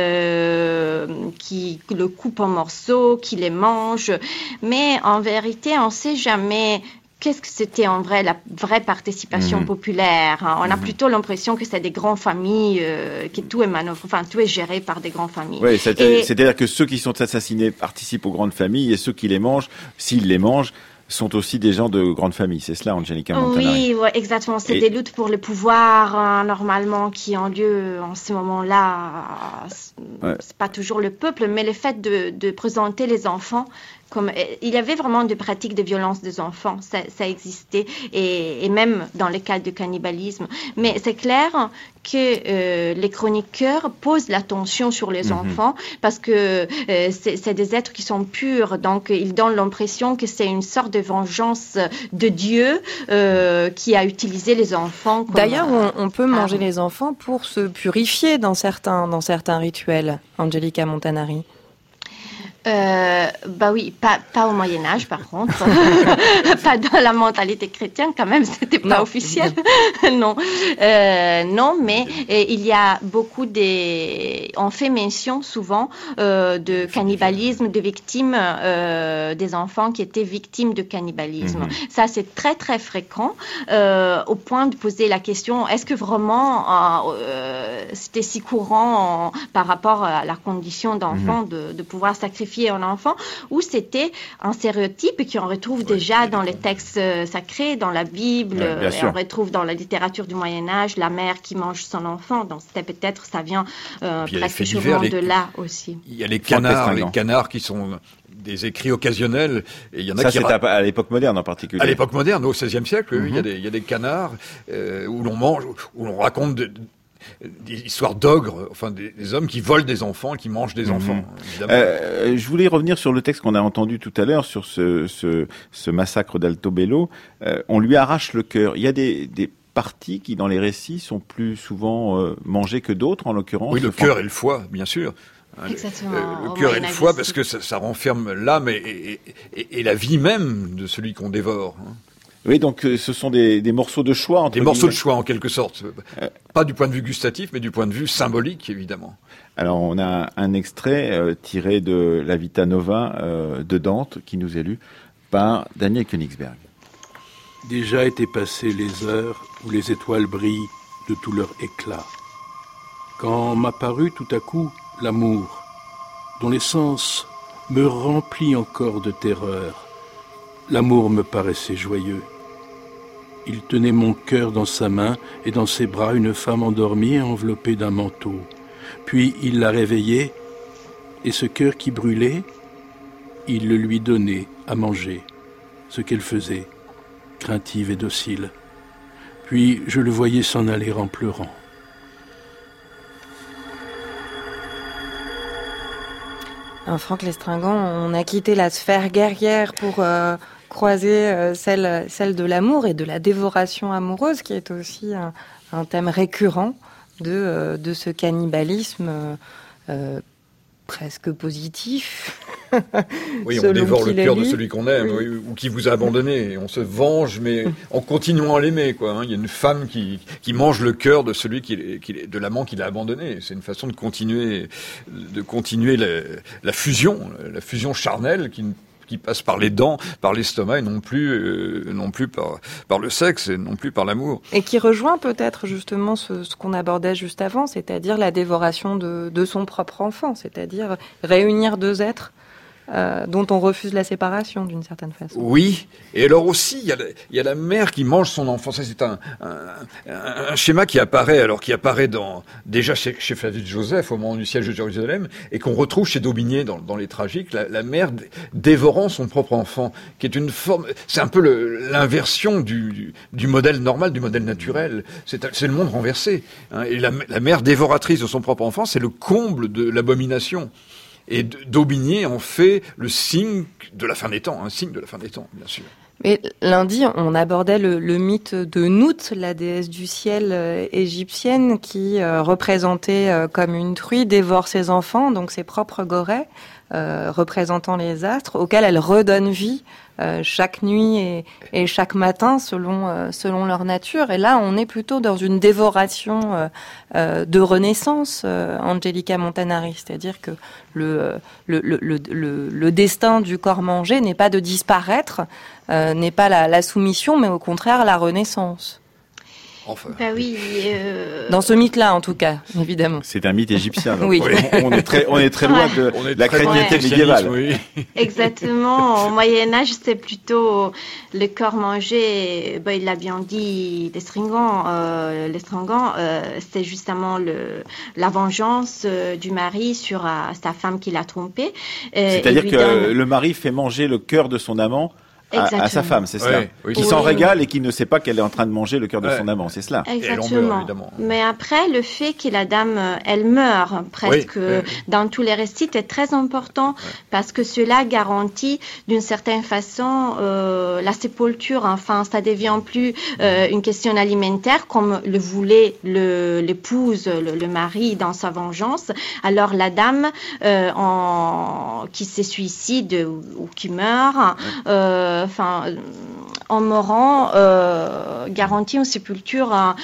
euh, qui le coupe en morceaux, qui les mange. Mais en vérité, on ne sait jamais... Qu'est-ce que c'était en vrai, la vraie participation mmh. populaire? On a mmh. plutôt l'impression que c'est des grandes familles, euh, que tout est manœuvre, enfin tout est géré par des grandes familles. Oui, c'est-à-dire, c'est-à-dire que ceux qui sont assassinés participent aux grandes familles et ceux qui les mangent, s'ils les mangent, sont aussi des gens de grandes familles. C'est cela, Angelica Montanari? Oui, ouais, exactement. C'est et... des luttes pour le pouvoir, hein, normalement, qui ont lieu en ce moment-là. Ouais. C'est pas toujours le peuple, mais le fait de, de présenter les enfants comme... Il y avait vraiment des pratiques de violence des enfants. Ça, ça existait. Et, et même dans le cas du cannibalisme. Mais c'est clair que euh, les chroniqueurs posent l'attention sur les mm-hmm. enfants parce que euh, c'est, c'est des êtres qui sont purs. Donc, ils donnent l'impression que c'est une sorte de vengeance de Dieu euh, qui a utilisé les enfants. Comme, D'ailleurs, on, on peut manger ah. les enfants pour se purifier dans certains, dans certains rituels, Angelica Montanari. Euh, bah oui, pas, pas au Moyen-Âge par contre, pas dans la mentalité chrétienne quand même, c'était pas non. officiel, non, euh, non, mais et, il y a beaucoup des, on fait mention souvent euh, de cannibalisme, de victimes, euh, des enfants qui étaient victimes de cannibalisme. Mm-hmm. Ça c'est très très fréquent, euh, au point de poser la question, est-ce que vraiment euh, c'était si courant en, par rapport à la condition d'enfant mm-hmm. de, de pouvoir sacrifier un enfant, ou c'était un stéréotype qu'on retrouve ouais, déjà dans les textes sacrés, dans la Bible, ouais, et on retrouve dans la littérature du Moyen-Âge, la mère qui mange son enfant, donc c'était peut-être, ça vient euh, presque sûrement de là aussi. Il y a les canards, les canards qui sont des écrits occasionnels, et il y en a ça, qui... Ça, c'est à l'époque moderne en particulier. À l'époque moderne, au seizième siècle, mm-hmm. il, y a des, il y a des canards euh, où l'on mange, où l'on raconte de, des histoires d'ogres, enfin des, des hommes qui volent des enfants, qui mangent des mmh. enfants. Euh, je voulais revenir sur le texte qu'on a entendu tout à l'heure, sur ce, ce, ce massacre d'Altobello. Euh, on lui arrache le cœur. Il y a des, des parties qui, dans les récits, sont plus souvent euh, mangées que d'autres, en l'occurrence. Oui, le cœur et le foie, bien sûr. Exactement. Le, le cœur et le foie, parce que ça, ça renferme l'âme et, et, et, et la vie même de celui qu'on dévore. Hein. Oui, donc ce sont des, des morceaux de choix. Entre des morceaux de choix, en quelque sorte. Euh, Pas du point de vue gustatif, mais du point de vue symbolique, évidemment. Alors, on a un extrait euh, tiré de la Vita Nova euh, de Dante, qui nous est lu par Daniel Königsberg. Déjà étaient passées les heures où les étoiles brillent de tout leur éclat. Quand m'apparut tout à coup l'amour, dont l'essence me remplit encore de terreur, l'amour me paraissait joyeux. Il tenait mon cœur dans sa main et dans ses bras une femme endormie enveloppée d'un manteau. Puis il la réveillait et ce cœur qui brûlait, il le lui donnait à manger, ce qu'elle faisait, craintive et docile. Puis je le voyais s'en aller en pleurant. Alors, Franck L'Estringant, on a quitté la sphère guerrière pour euh, croiser euh, celle, celle de l'amour et de la dévoration amoureuse, qui est aussi un, un thème récurrent de, euh, de ce cannibalisme euh, euh, presque positif. Oui, on dévore le cœur de celui qu'on aime, oui. Oui, ou qui vous a abandonné. On se venge, mais en continuant à l'aimer, quoi. Hein. Il y a une femme qui, qui mange le cœur de celui qui, qui, de l'amant qui l'a abandonné. C'est une façon de continuer, de continuer la, la fusion, la fusion charnelle qui qui passe par les dents, par l'estomac, et non plus, euh, non plus par, par le sexe, et non plus par l'amour. Et qui rejoint peut-être justement ce, ce qu'on abordait juste avant, c'est-à-dire la dévoration de, de son propre enfant, c'est-à-dire réunir deux êtres Euh, dont on refuse la séparation d'une certaine façon. Oui, et alors aussi il y a la, il y a la mère qui mange son enfant. Ça c'est un, un, un, un schéma qui apparaît alors qui apparaît dans déjà chez, chez Flavius Joseph au moment du siège de Jérusalem et qu'on retrouve chez Daubigné dans, dans les Tragiques. La, la mère d- dévorant son propre enfant, qui est une forme. C'est un peu le, l'inversion du, du, du modèle normal, du modèle naturel. C'est, c'est le monde renversé. Hein, et la, la mère dévoratrice de son propre enfant, c'est le comble de l'abomination. Et Daubigné en fait le signe de la fin des temps, un signe de la fin des temps, bien sûr. Mais lundi, on abordait le, le mythe de Nout, la déesse du ciel euh, égyptienne, qui, euh, représentée euh, comme une truie, dévore ses enfants, donc ses propres gorées, euh, représentant les astres, auxquels elle redonne vie euh, chaque nuit et, et chaque matin selon euh, selon leur nature. Et là, on est plutôt dans une dévoration euh, euh, de renaissance, euh, Angelica Montanari, c'est-à-dire que le le, le le le le destin du corps mangé n'est pas de disparaître, euh, n'est pas la, la soumission, mais au contraire la renaissance. Enfin. Bah oui. Euh... Dans ce mythe-là, en tout cas, évidemment. C'est un mythe égyptien. Donc oui. On, on est très, on est très loin de ouais. la chrétienté ouais. médiévale. Oui. Exactement. Au Moyen Âge, c'était plutôt le corps mangé. Ben, il l'a bien dit, l'Estringant. Euh, l'Estringant, euh, c'est justement le la vengeance euh, du mari sur euh, sa femme qui l'a trompé. Euh, C'est-à-dire que donne... le mari fait manger le cœur de son amant à, à sa femme, c'est cela. Ouais, oui, qui oui. s'en régale et qui ne sait pas qu'elle est en train de manger le cœur de ouais. son amant, c'est cela. Exactement. Meurt, mais après, le fait que la dame, elle meurt presque oui, oui. dans tous les récits est très important ouais. parce que cela garantit d'une certaine façon euh, la sépulture. Enfin, ça devient plus euh, une question alimentaire comme le voulait le, l'épouse, le, le mari dans sa vengeance. Alors la dame euh, en, qui se suicide ou, ou qui meurt, euh, enfin, en mourant, euh, garantit une sépulture euh,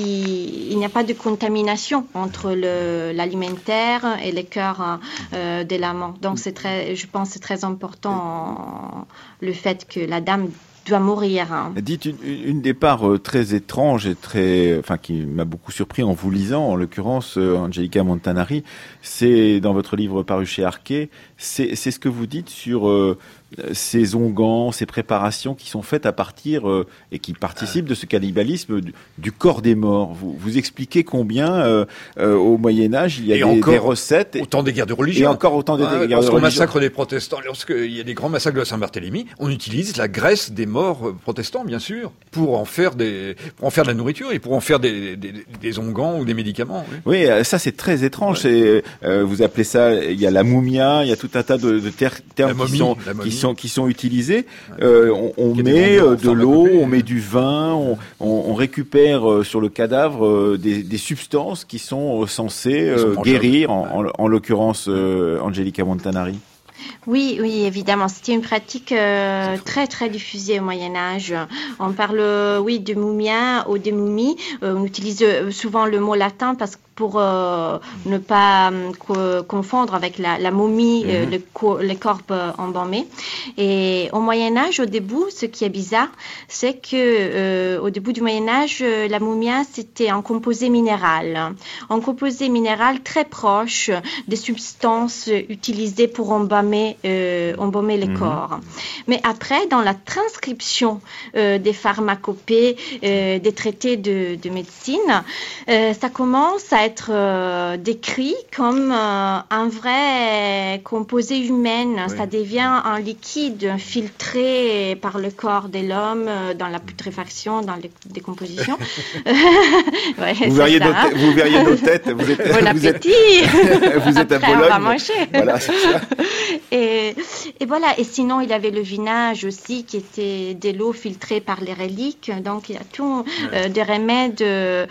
qui il n'y a pas de contamination entre le, l'alimentaire et le cœur euh, de l'amant. Donc c'est très, je pense, c'est très important euh, le fait que la dame doit mourir. Dites une, une des parts euh, très étrange et très, enfin qui m'a beaucoup surpris en vous lisant, en l'occurrence euh, Angelica Montanari, c'est dans votre livre paru chez Arquet, c'est, c'est ce que vous dites sur euh, ces onguents, ces préparations qui sont faites à partir euh, et qui participent de ce cannibalisme du, du corps des morts. Vous, vous expliquez combien euh, euh, au Moyen Âge il y a des, des recettes. Au temps des guerres de religion. Et encore autant des, ah, des guerres de religion. Lorsqu'on massacre des protestants, lorsqu'il y a des grands massacres de Saint-Barthélemy, on utilise la graisse des morts protestants, bien sûr, pour en faire des, pour en faire de la nourriture et pour en faire des, des, des onguents ou des médicaments. Oui, oui ça c'est très étrange. Ouais. C'est, euh, vous appelez ça, il y a la moumia, il y a tout un tas de, de ter- termes momie, qui sont, qui sont, qui sont utilisés. Euh, on on met euh, de l'eau, on met du vin, on, on, on récupère euh, sur le cadavre euh, des, des substances qui sont euh, censées euh, guérir, en, en, en l'occurrence euh, Angelica Montanari. Oui, oui, évidemment. C'était une pratique euh, très, très diffusée au Moyen-Âge. On parle, euh, oui, de mumia ou de momies. Euh, on utilise souvent le mot latin parce que pour euh, ne pas euh, confondre avec la, la momie, mm-hmm. euh, le, co- le corps euh, embaumé. Et au Moyen-Âge, au début, ce qui est bizarre, c'est que euh, au début du Moyen-Âge, euh, la mumia, c'était un composé minéral. Un composé minéral très proche des substances utilisées pour embaumer, euh, embaumer le mm-hmm. corps. Mais après, dans la transcription euh, des pharmacopées, euh, des traités de, de médecine, euh, ça commence à être euh, décrit comme euh, un vrai composé humain. Oui. Ça devient un liquide filtré par le corps de l'homme euh, dans la putréfaction, dans la décomposition. ouais, vous, verriez nos t- vous verriez nos têtes. Vous êtes, bon vous appétit. Êtes, vous êtes à Bologne. On va manger. Voilà, c'est ça. Et, et voilà. Et sinon, il y avait le vinage aussi, qui était de l'eau filtrée par les reliques. Donc, il y a tout euh, des remèdes euh,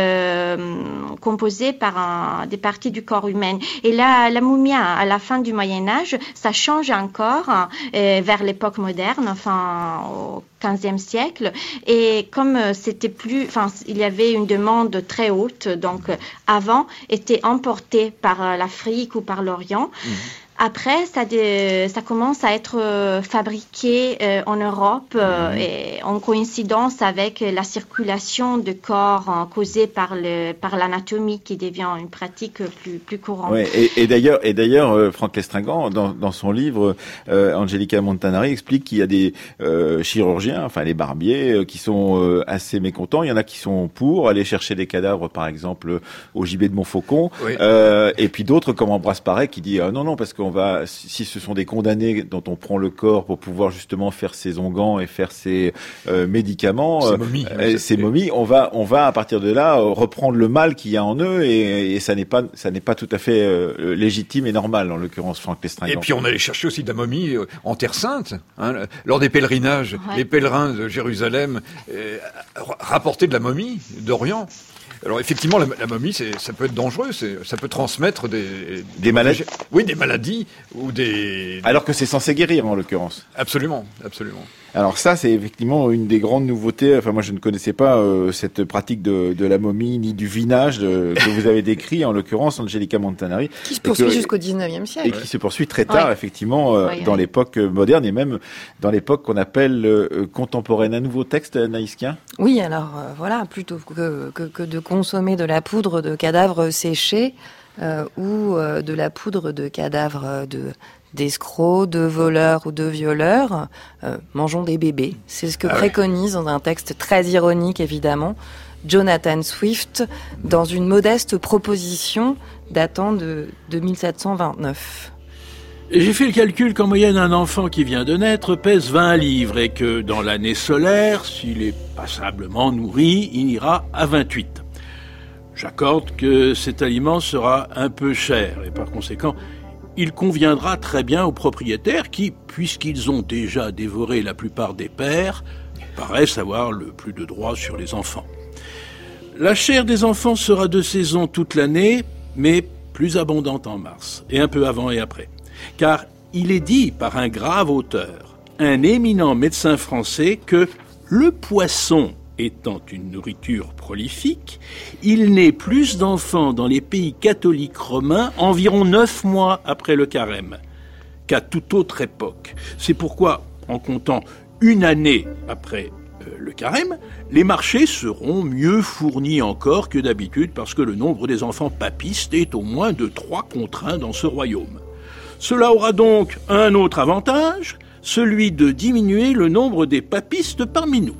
composés par un, des parties du corps humain. Et là, la mumia, à la fin du Moyen-Âge, ça change encore euh, vers l'époque moderne, enfin au quinzième siècle. Et comme c'était plus, enfin, il y avait une demande très haute, donc avant, était emporté par l'Afrique ou par l'Orient. Mmh. Après, ça, de, ça commence à être euh, fabriqué euh, en Europe euh, mmh. et en coïncidence avec la circulation de corps euh, causée par, le, par l'anatomie qui devient une pratique plus, plus courante. Ouais, et, et d'ailleurs, et d'ailleurs euh, Franck Lestringant, dans, dans son livre, euh, Angelica Montanari explique qu'il y a des euh, chirurgiens, enfin les barbiers, euh, qui sont euh, assez mécontents. Il y en a qui sont pour aller chercher des cadavres, par exemple, au gibet de Montfaucon. Oui. Euh, et puis d'autres, comme Ambroise Paré, qui dit euh, non, non, parce que on va, si ce sont des condamnés dont on prend le corps pour pouvoir justement faire ces onguents et faire ces euh, médicaments, ces momies, euh, ces momies, on va, on va à partir de là euh, reprendre le mal qu'il y a en eux et, et ça n'est pas, ça n'est pas tout à fait euh, légitime et normal en l'occurrence, Franck Lestringant. Et puis on allait chercher aussi de la momie euh, en Terre Sainte, hein, lors des pèlerinages, ouais. Les pèlerins de Jérusalem euh, rapportaient de la momie d'Orient. Alors effectivement, la, la momie, c'est, ça peut être dangereux, c'est, ça peut transmettre des, des, des maladies. Oui, des maladies ou des. Alors que c'est censé guérir en l'occurrence. Absolument, absolument. Alors ça, c'est effectivement une des grandes nouveautés. Enfin, moi, je ne connaissais pas euh, cette pratique de, de la momie ni du vinage de, que vous avez décrit, en l'occurrence, Angelica Montanari. Qui se poursuit que, jusqu'au dix-neuvième siècle. Et qui se poursuit très tard, ouais. effectivement, euh, ouais, dans ouais. l'époque moderne et même dans l'époque qu'on appelle euh, contemporaine. Un nouveau texte, Anaïs Kien ? Oui, alors euh, voilà, plutôt que, que, que de consommer de la poudre de cadavres séchés euh, ou euh, de la poudre de cadavres de... d'escrocs, de voleurs ou de violeurs, euh, mangeons des bébés. C'est ce que ah préconise, ouais. dans un texte très ironique évidemment, Jonathan Swift, dans une modeste proposition datant de, de mille sept cent vingt-neuf. J'ai fait le calcul qu'en moyenne, un enfant qui vient de naître pèse vingt livres et que dans l'année solaire, s'il est passablement nourri, il ira à vingt-huit. J'accorde que cet aliment sera un peu cher et par conséquent, il conviendra très bien aux propriétaires qui, puisqu'ils ont déjà dévoré la plupart des pères, paraissent avoir le plus de droit sur les enfants. La chair des enfants sera de saison toute l'année, mais plus abondante en mars, et un peu avant et après. Car il est dit par un grave auteur, un éminent médecin français, que le poisson étant une nourriture prolifique, il naît plus d'enfants dans les pays catholiques romains environ neuf mois après le carême qu'à toute autre époque. C'est pourquoi, en comptant une année après euh, le carême, les marchés seront mieux fournis encore que d'habitude parce que le nombre des enfants papistes est au moins de trois contre un dans ce royaume. Cela aura donc un autre avantage, celui de diminuer le nombre des papistes parmi nous.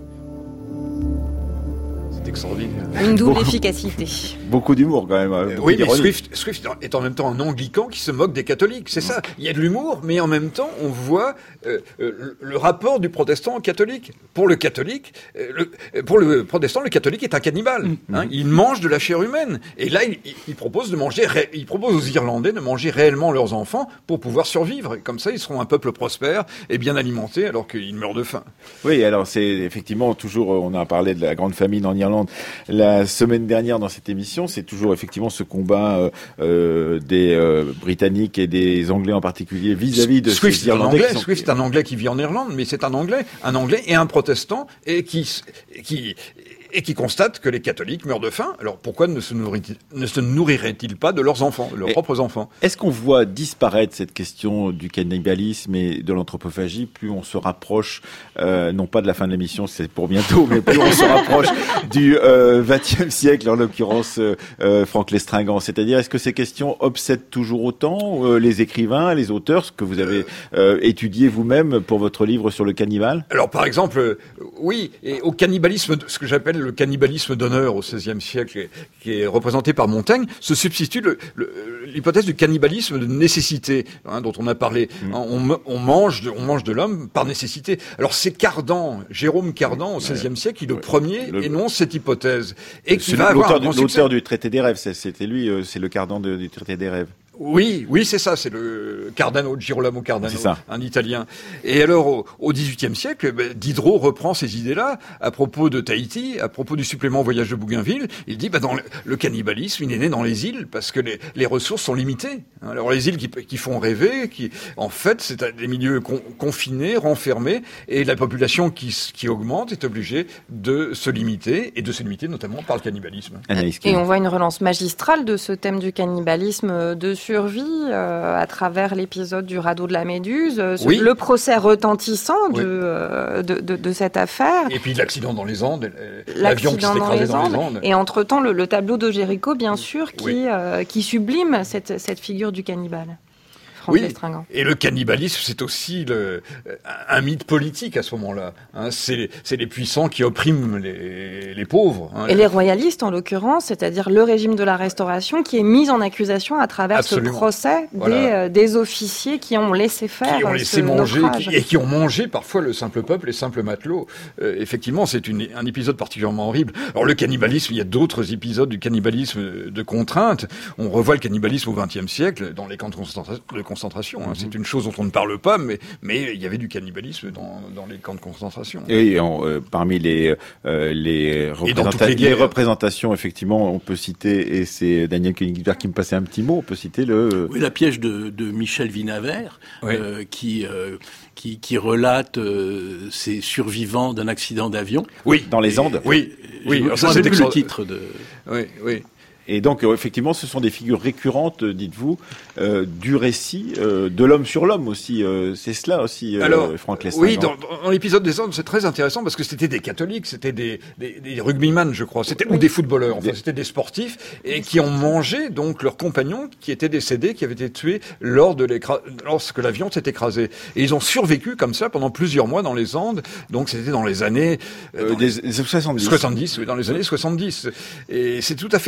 Extraordinaire. Une double Beaucoup. efficacité. Beaucoup d'humour quand même. Euh, beaucoup oui, mais d'ironie. Swift, Swift est en même temps un anglican qui se moque des catholiques. C'est ça. Il y a de l'humour, mais en même temps, on voit euh, euh, le, le rapport du protestant au catholique. Pour le catholique, euh, le, pour le protestant, le catholique est un cannibale. Hein. Mm-hmm. Il mange de la chair humaine. Et là, il, il propose de manger. Ré, il propose aux Irlandais de manger réellement leurs enfants pour pouvoir survivre. Et comme ça, ils seront un peuple prospère et bien alimenté, alors qu'ils meurent de faim. Oui, alors c'est effectivement toujours. On a parlé de la grande famine en Irlande la semaine dernière dans cette émission. C'est toujours effectivement ce combat euh, euh, des euh, Britanniques et des Anglais en particulier vis-à-vis de Swift, ces Irlandais. Anglais, Sont... Swift est un Anglais qui vit en Irlande, mais c'est un Anglais, un Anglais et un protestant et qui qui et qui constate que les catholiques meurent de faim. Alors pourquoi ne se, nourrit, ne se nourriraient-ils pas de leurs enfants, de leurs et propres enfants? Est-ce qu'on voit disparaître cette question du cannibalisme et de l'anthropophagie plus on se rapproche, euh, non pas de la fin de l'émission, c'est pour bientôt, mais plus on se rapproche du euh, vingtième siècle, en l'occurrence euh, euh, Franck L'Estringant. C'est-à-dire, est-ce que ces questions obsèdent toujours autant euh, les écrivains, les auteurs, ce que vous avez euh, étudié vous-même pour votre livre sur le cannibale? Alors par exemple, euh, oui, et au cannibalisme, ce que j'appelle le cannibalisme d'honneur au seizième siècle, qui est représenté par Montaigne, se substitue le, le, l'hypothèse du cannibalisme de nécessité, hein, dont on a parlé. Mmh. On, on mange de, on mange de l'homme par nécessité. Alors c'est Cardan, Jérôme Cardan, au seizième ouais. siècle, qui le ouais. premier le... énonce cette hypothèse. Et qui va avoir l'auteur, du, l'auteur du traité des rêves, c'était lui, c'est le Cardan de, du traité des rêves. Oui, oui, c'est ça, c'est le Cardano, Girolamo Cardano, un Italien. Et alors, au, au dix-huitième siècle, ben, Diderot reprend ces idées-là à propos de Tahiti, à propos du supplément Voyage de Bougainville. Il dit, ben, dans le, le cannibalisme, il est né dans les îles parce que les, les ressources sont limitées. Alors, les îles qui, qui font rêver, qui, en fait, c'est des milieux con, confinés, renfermés, et la population qui, qui augmente est obligée de se limiter, et de se limiter notamment par le cannibalisme. Et on voit une relance magistrale de ce thème du cannibalisme dessus survie euh, à travers l'épisode du radeau de la Méduse, euh, oui. le procès retentissant de, oui. euh, de, de, de cette affaire. Et puis l'accident dans les Andes, l'avion qui s'est écrasé dans, dans les Andes. Et entre-temps, le, le tableau de Géricault, bien sûr, qui, oui. euh, qui sublime cette, cette figure du cannibale. Oui, et le cannibalisme, c'est aussi le, un mythe politique à ce moment-là. Hein, c'est, c'est les puissants qui oppriment les, les pauvres. Hein. Et les royalistes, en l'occurrence, c'est-à-dire le régime de la Restauration, qui est mis en accusation à travers Absolument. ce procès voilà. des, euh, des officiers qui ont laissé faire qui ont laissé ce manger, naufrage. Qui, et qui ont mangé parfois le simple peuple, les simples matelots. Euh, effectivement, c'est une, un épisode particulièrement horrible. Alors le cannibalisme, il y a d'autres épisodes du cannibalisme de contrainte. On revoit le cannibalisme au vingtième siècle dans les camps de concentration. De concentration hein. C'est une chose dont on ne parle pas, mais mais il y avait du cannibalisme dans, dans les camps de concentration. Et en, euh, parmi les euh, les, représenta- les, les représentations, effectivement, on peut citer, et c'est Daniel Koenigsberg qui me passait un petit mot, on peut citer le... Oui, la piège de, de Michel Vinavert, oui. euh, qui, euh, qui qui relate euh, ces survivants d'un accident d'avion. Oui, dans les Andes. Oui, oui. Je, ça, c'est le titre de... Oui, oui. Et donc, euh, effectivement, ce sont des figures récurrentes, dites-vous, euh, du récit, euh, de l'homme sur l'homme aussi. Euh, c'est cela aussi, euh, Alors, Franck L'Estringant. Oui, dans, dans l'épisode des Andes, c'est très intéressant parce que c'était des catholiques, c'était des, des, des rugbyman, je crois, c'était, oui. ou des footballeurs, enfin, des... c'était des sportifs, et qui ont mangé, donc, leurs compagnons qui étaient décédés, qui avaient été tués lors de l'écra... lorsque l'avion s'est écrasé. Et ils ont survécu comme ça pendant plusieurs mois dans les Andes, donc c'était dans les années... Euh, dans des, les soixante-dix. soixante-dix, oui, dans les années soixante-dix. Et c'est tout à fait étonnant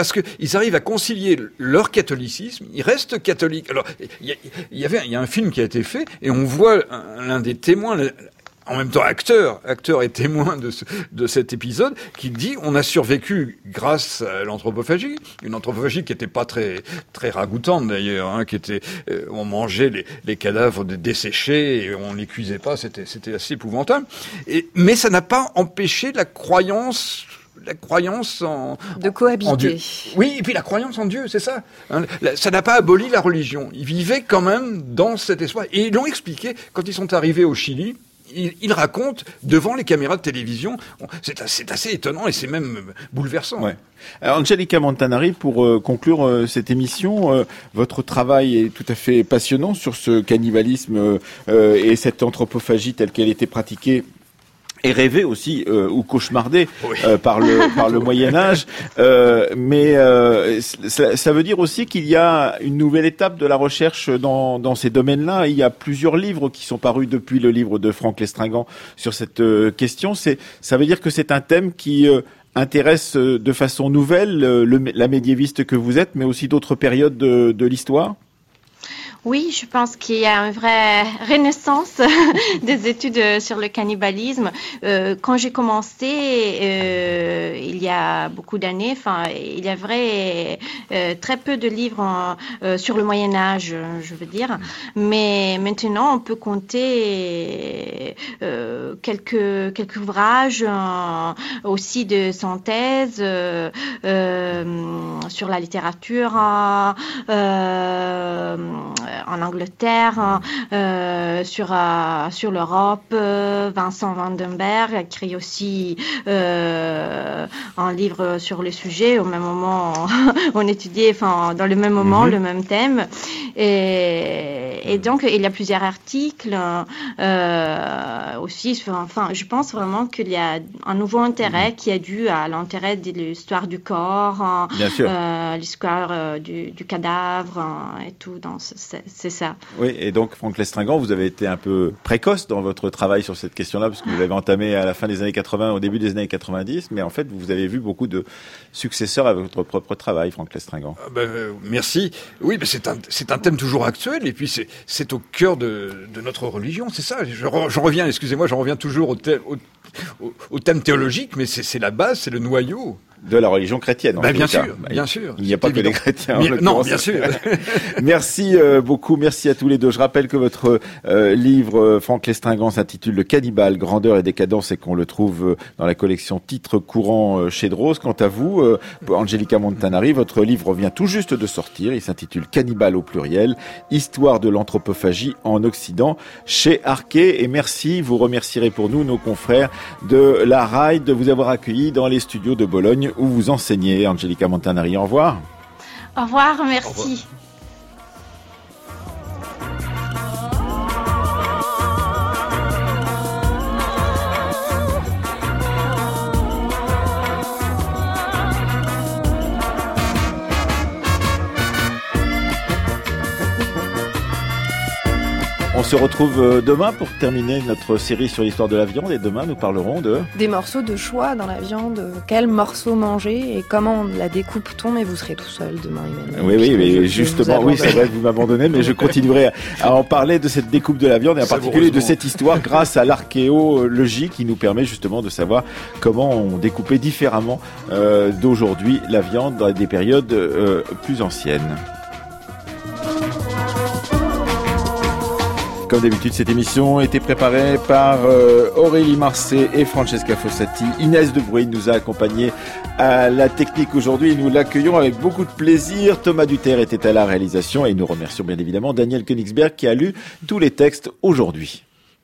parce que ils arrivent à concilier leur catholicisme, ils restent catholiques. Alors, il y, y, y avait, il y a un film qui a été fait, et on voit un, l'un des témoins, en même temps acteur, acteur et témoin de, ce, de cet épisode, qui dit on a survécu grâce à l'anthropophagie, une anthropophagie qui était pas très très ragoûtante d'ailleurs, hein, qui était euh, on mangeait les, les cadavres desséchés et on les cuisait pas, c'était c'était assez épouvantable. Et mais ça n'a pas empêché la croyance. La croyance en... De cohabiter. En Dieu. Oui, et puis la croyance en Dieu, c'est ça. Hein, ça n'a pas aboli la religion. Ils vivaient quand même dans cet espoir. Et ils l'ont expliqué quand ils sont arrivés au Chili. Ils, ils racontent devant les caméras de télévision. C'est assez, c'est assez étonnant et c'est même bouleversant. Ouais. Alors, Angelica Montanari, pour euh, conclure euh, cette émission, euh, votre travail est tout à fait passionnant sur ce cannibalisme euh, euh, et cette anthropophagie telle qu'elle était pratiquée et rêvé aussi euh, ou cauchemardé oui. euh, par le par le Moyen Âge, euh, mais euh, ça, ça veut dire aussi qu'il y a une nouvelle étape de la recherche dans dans ces domaines-là. Il y a plusieurs livres qui sont parus depuis le livre de Franck Lestringant sur cette euh, question. C'est ça veut dire que c'est un thème qui euh, intéresse euh, de façon nouvelle euh, le, la médiéviste que vous êtes, mais aussi d'autres périodes de, de l'histoire. Oui, je pense qu'il y a une vraie renaissance des études sur le cannibalisme. Euh, quand j'ai commencé, euh, il y a beaucoup d'années, enfin, il y avait euh, très peu de livres en, euh, sur le Moyen Âge, je veux dire. Mais maintenant, on peut compter euh, quelques quelques ouvrages, euh, aussi de synthèse euh, euh, sur la littérature. Euh, en Angleterre, euh, sur euh, sur l'Europe. Euh, Vincent Vandenberg a écrit aussi euh, un livre sur le sujet. Au même moment, on étudiait, enfin, dans le même moment, mm-hmm. le même thème. Et, et donc, il y a plusieurs articles euh, aussi. Enfin, je pense vraiment qu'il y a un nouveau intérêt mm-hmm. qui est dû à l'intérêt de l'histoire du corps, euh, l'histoire euh, du, du cadavre euh, et tout. Donc, c'est, c'est ça. Oui, et donc, Franck Lestringant, vous avez été un peu précoce dans votre travail sur cette question-là, parce que vous l'avez entamé à la fin des années quatre-vingts, au début des années quatre-vingt-dix, mais en fait, vous avez vu beaucoup de successeurs à votre propre travail, Franck Lestringant. Ah ben, euh, merci. Oui, mais c'est un, c'est un thème toujours actuel, et puis c'est, c'est au cœur de, de notre religion, c'est ça. Je, j'en reviens, excusez-moi, j'en reviens toujours au, thème, au, au, au thème théologique, mais c'est, c'est la base, c'est le noyau. De la religion chrétienne. En ben, bien cas. sûr, bien sûr. Il n'y a pas évident. Que les chrétiens. Mais, non, bien sûr. Merci euh, beaucoup, merci à tous les deux. Je rappelle que votre euh, livre, euh, Franck Lestringant, s'intitule Le Cannibale, grandeur et décadence, et qu'on le trouve euh, dans la collection Titres courants euh, chez Droz. Quant à vous, euh, Angelica Montanari, votre livre vient tout juste de sortir. Il s'intitule Cannibale au pluriel, histoire de l'anthropophagie en Occident, chez Arquet. Et merci, vous remercierez pour nous nos confrères de la R A I de vous avoir accueillis dans les studios de Bologne, où vous enseignez. Angelica Montanari, au revoir. Au revoir, merci. Au revoir. On se retrouve demain pour terminer notre série sur l'histoire de la viande, et demain nous parlerons de... Des morceaux de choix dans la viande, quel morceau manger et comment la découpe-t-on, mais vous serez tout seul demain, Emmanuel. Oui, oui, mais justement, oui, c'est vrai que vous m'abandonnez, mais je continuerai à en parler de cette découpe de la viande et en particulier de cette histoire grâce à l'archéologie qui nous permet justement de savoir comment on découpait différemment euh, d'aujourd'hui la viande dans des périodes euh, plus anciennes. Comme d'habitude, cette émission a été préparée par euh, Aurélie Marcet et Francesca Fossati. Inès de Bruyne nous a accompagnés à la technique aujourd'hui et nous l'accueillons avec beaucoup de plaisir. Thomas Duterre était à la réalisation et nous remercions bien évidemment Daniel Königsberg qui a lu tous les textes aujourd'hui.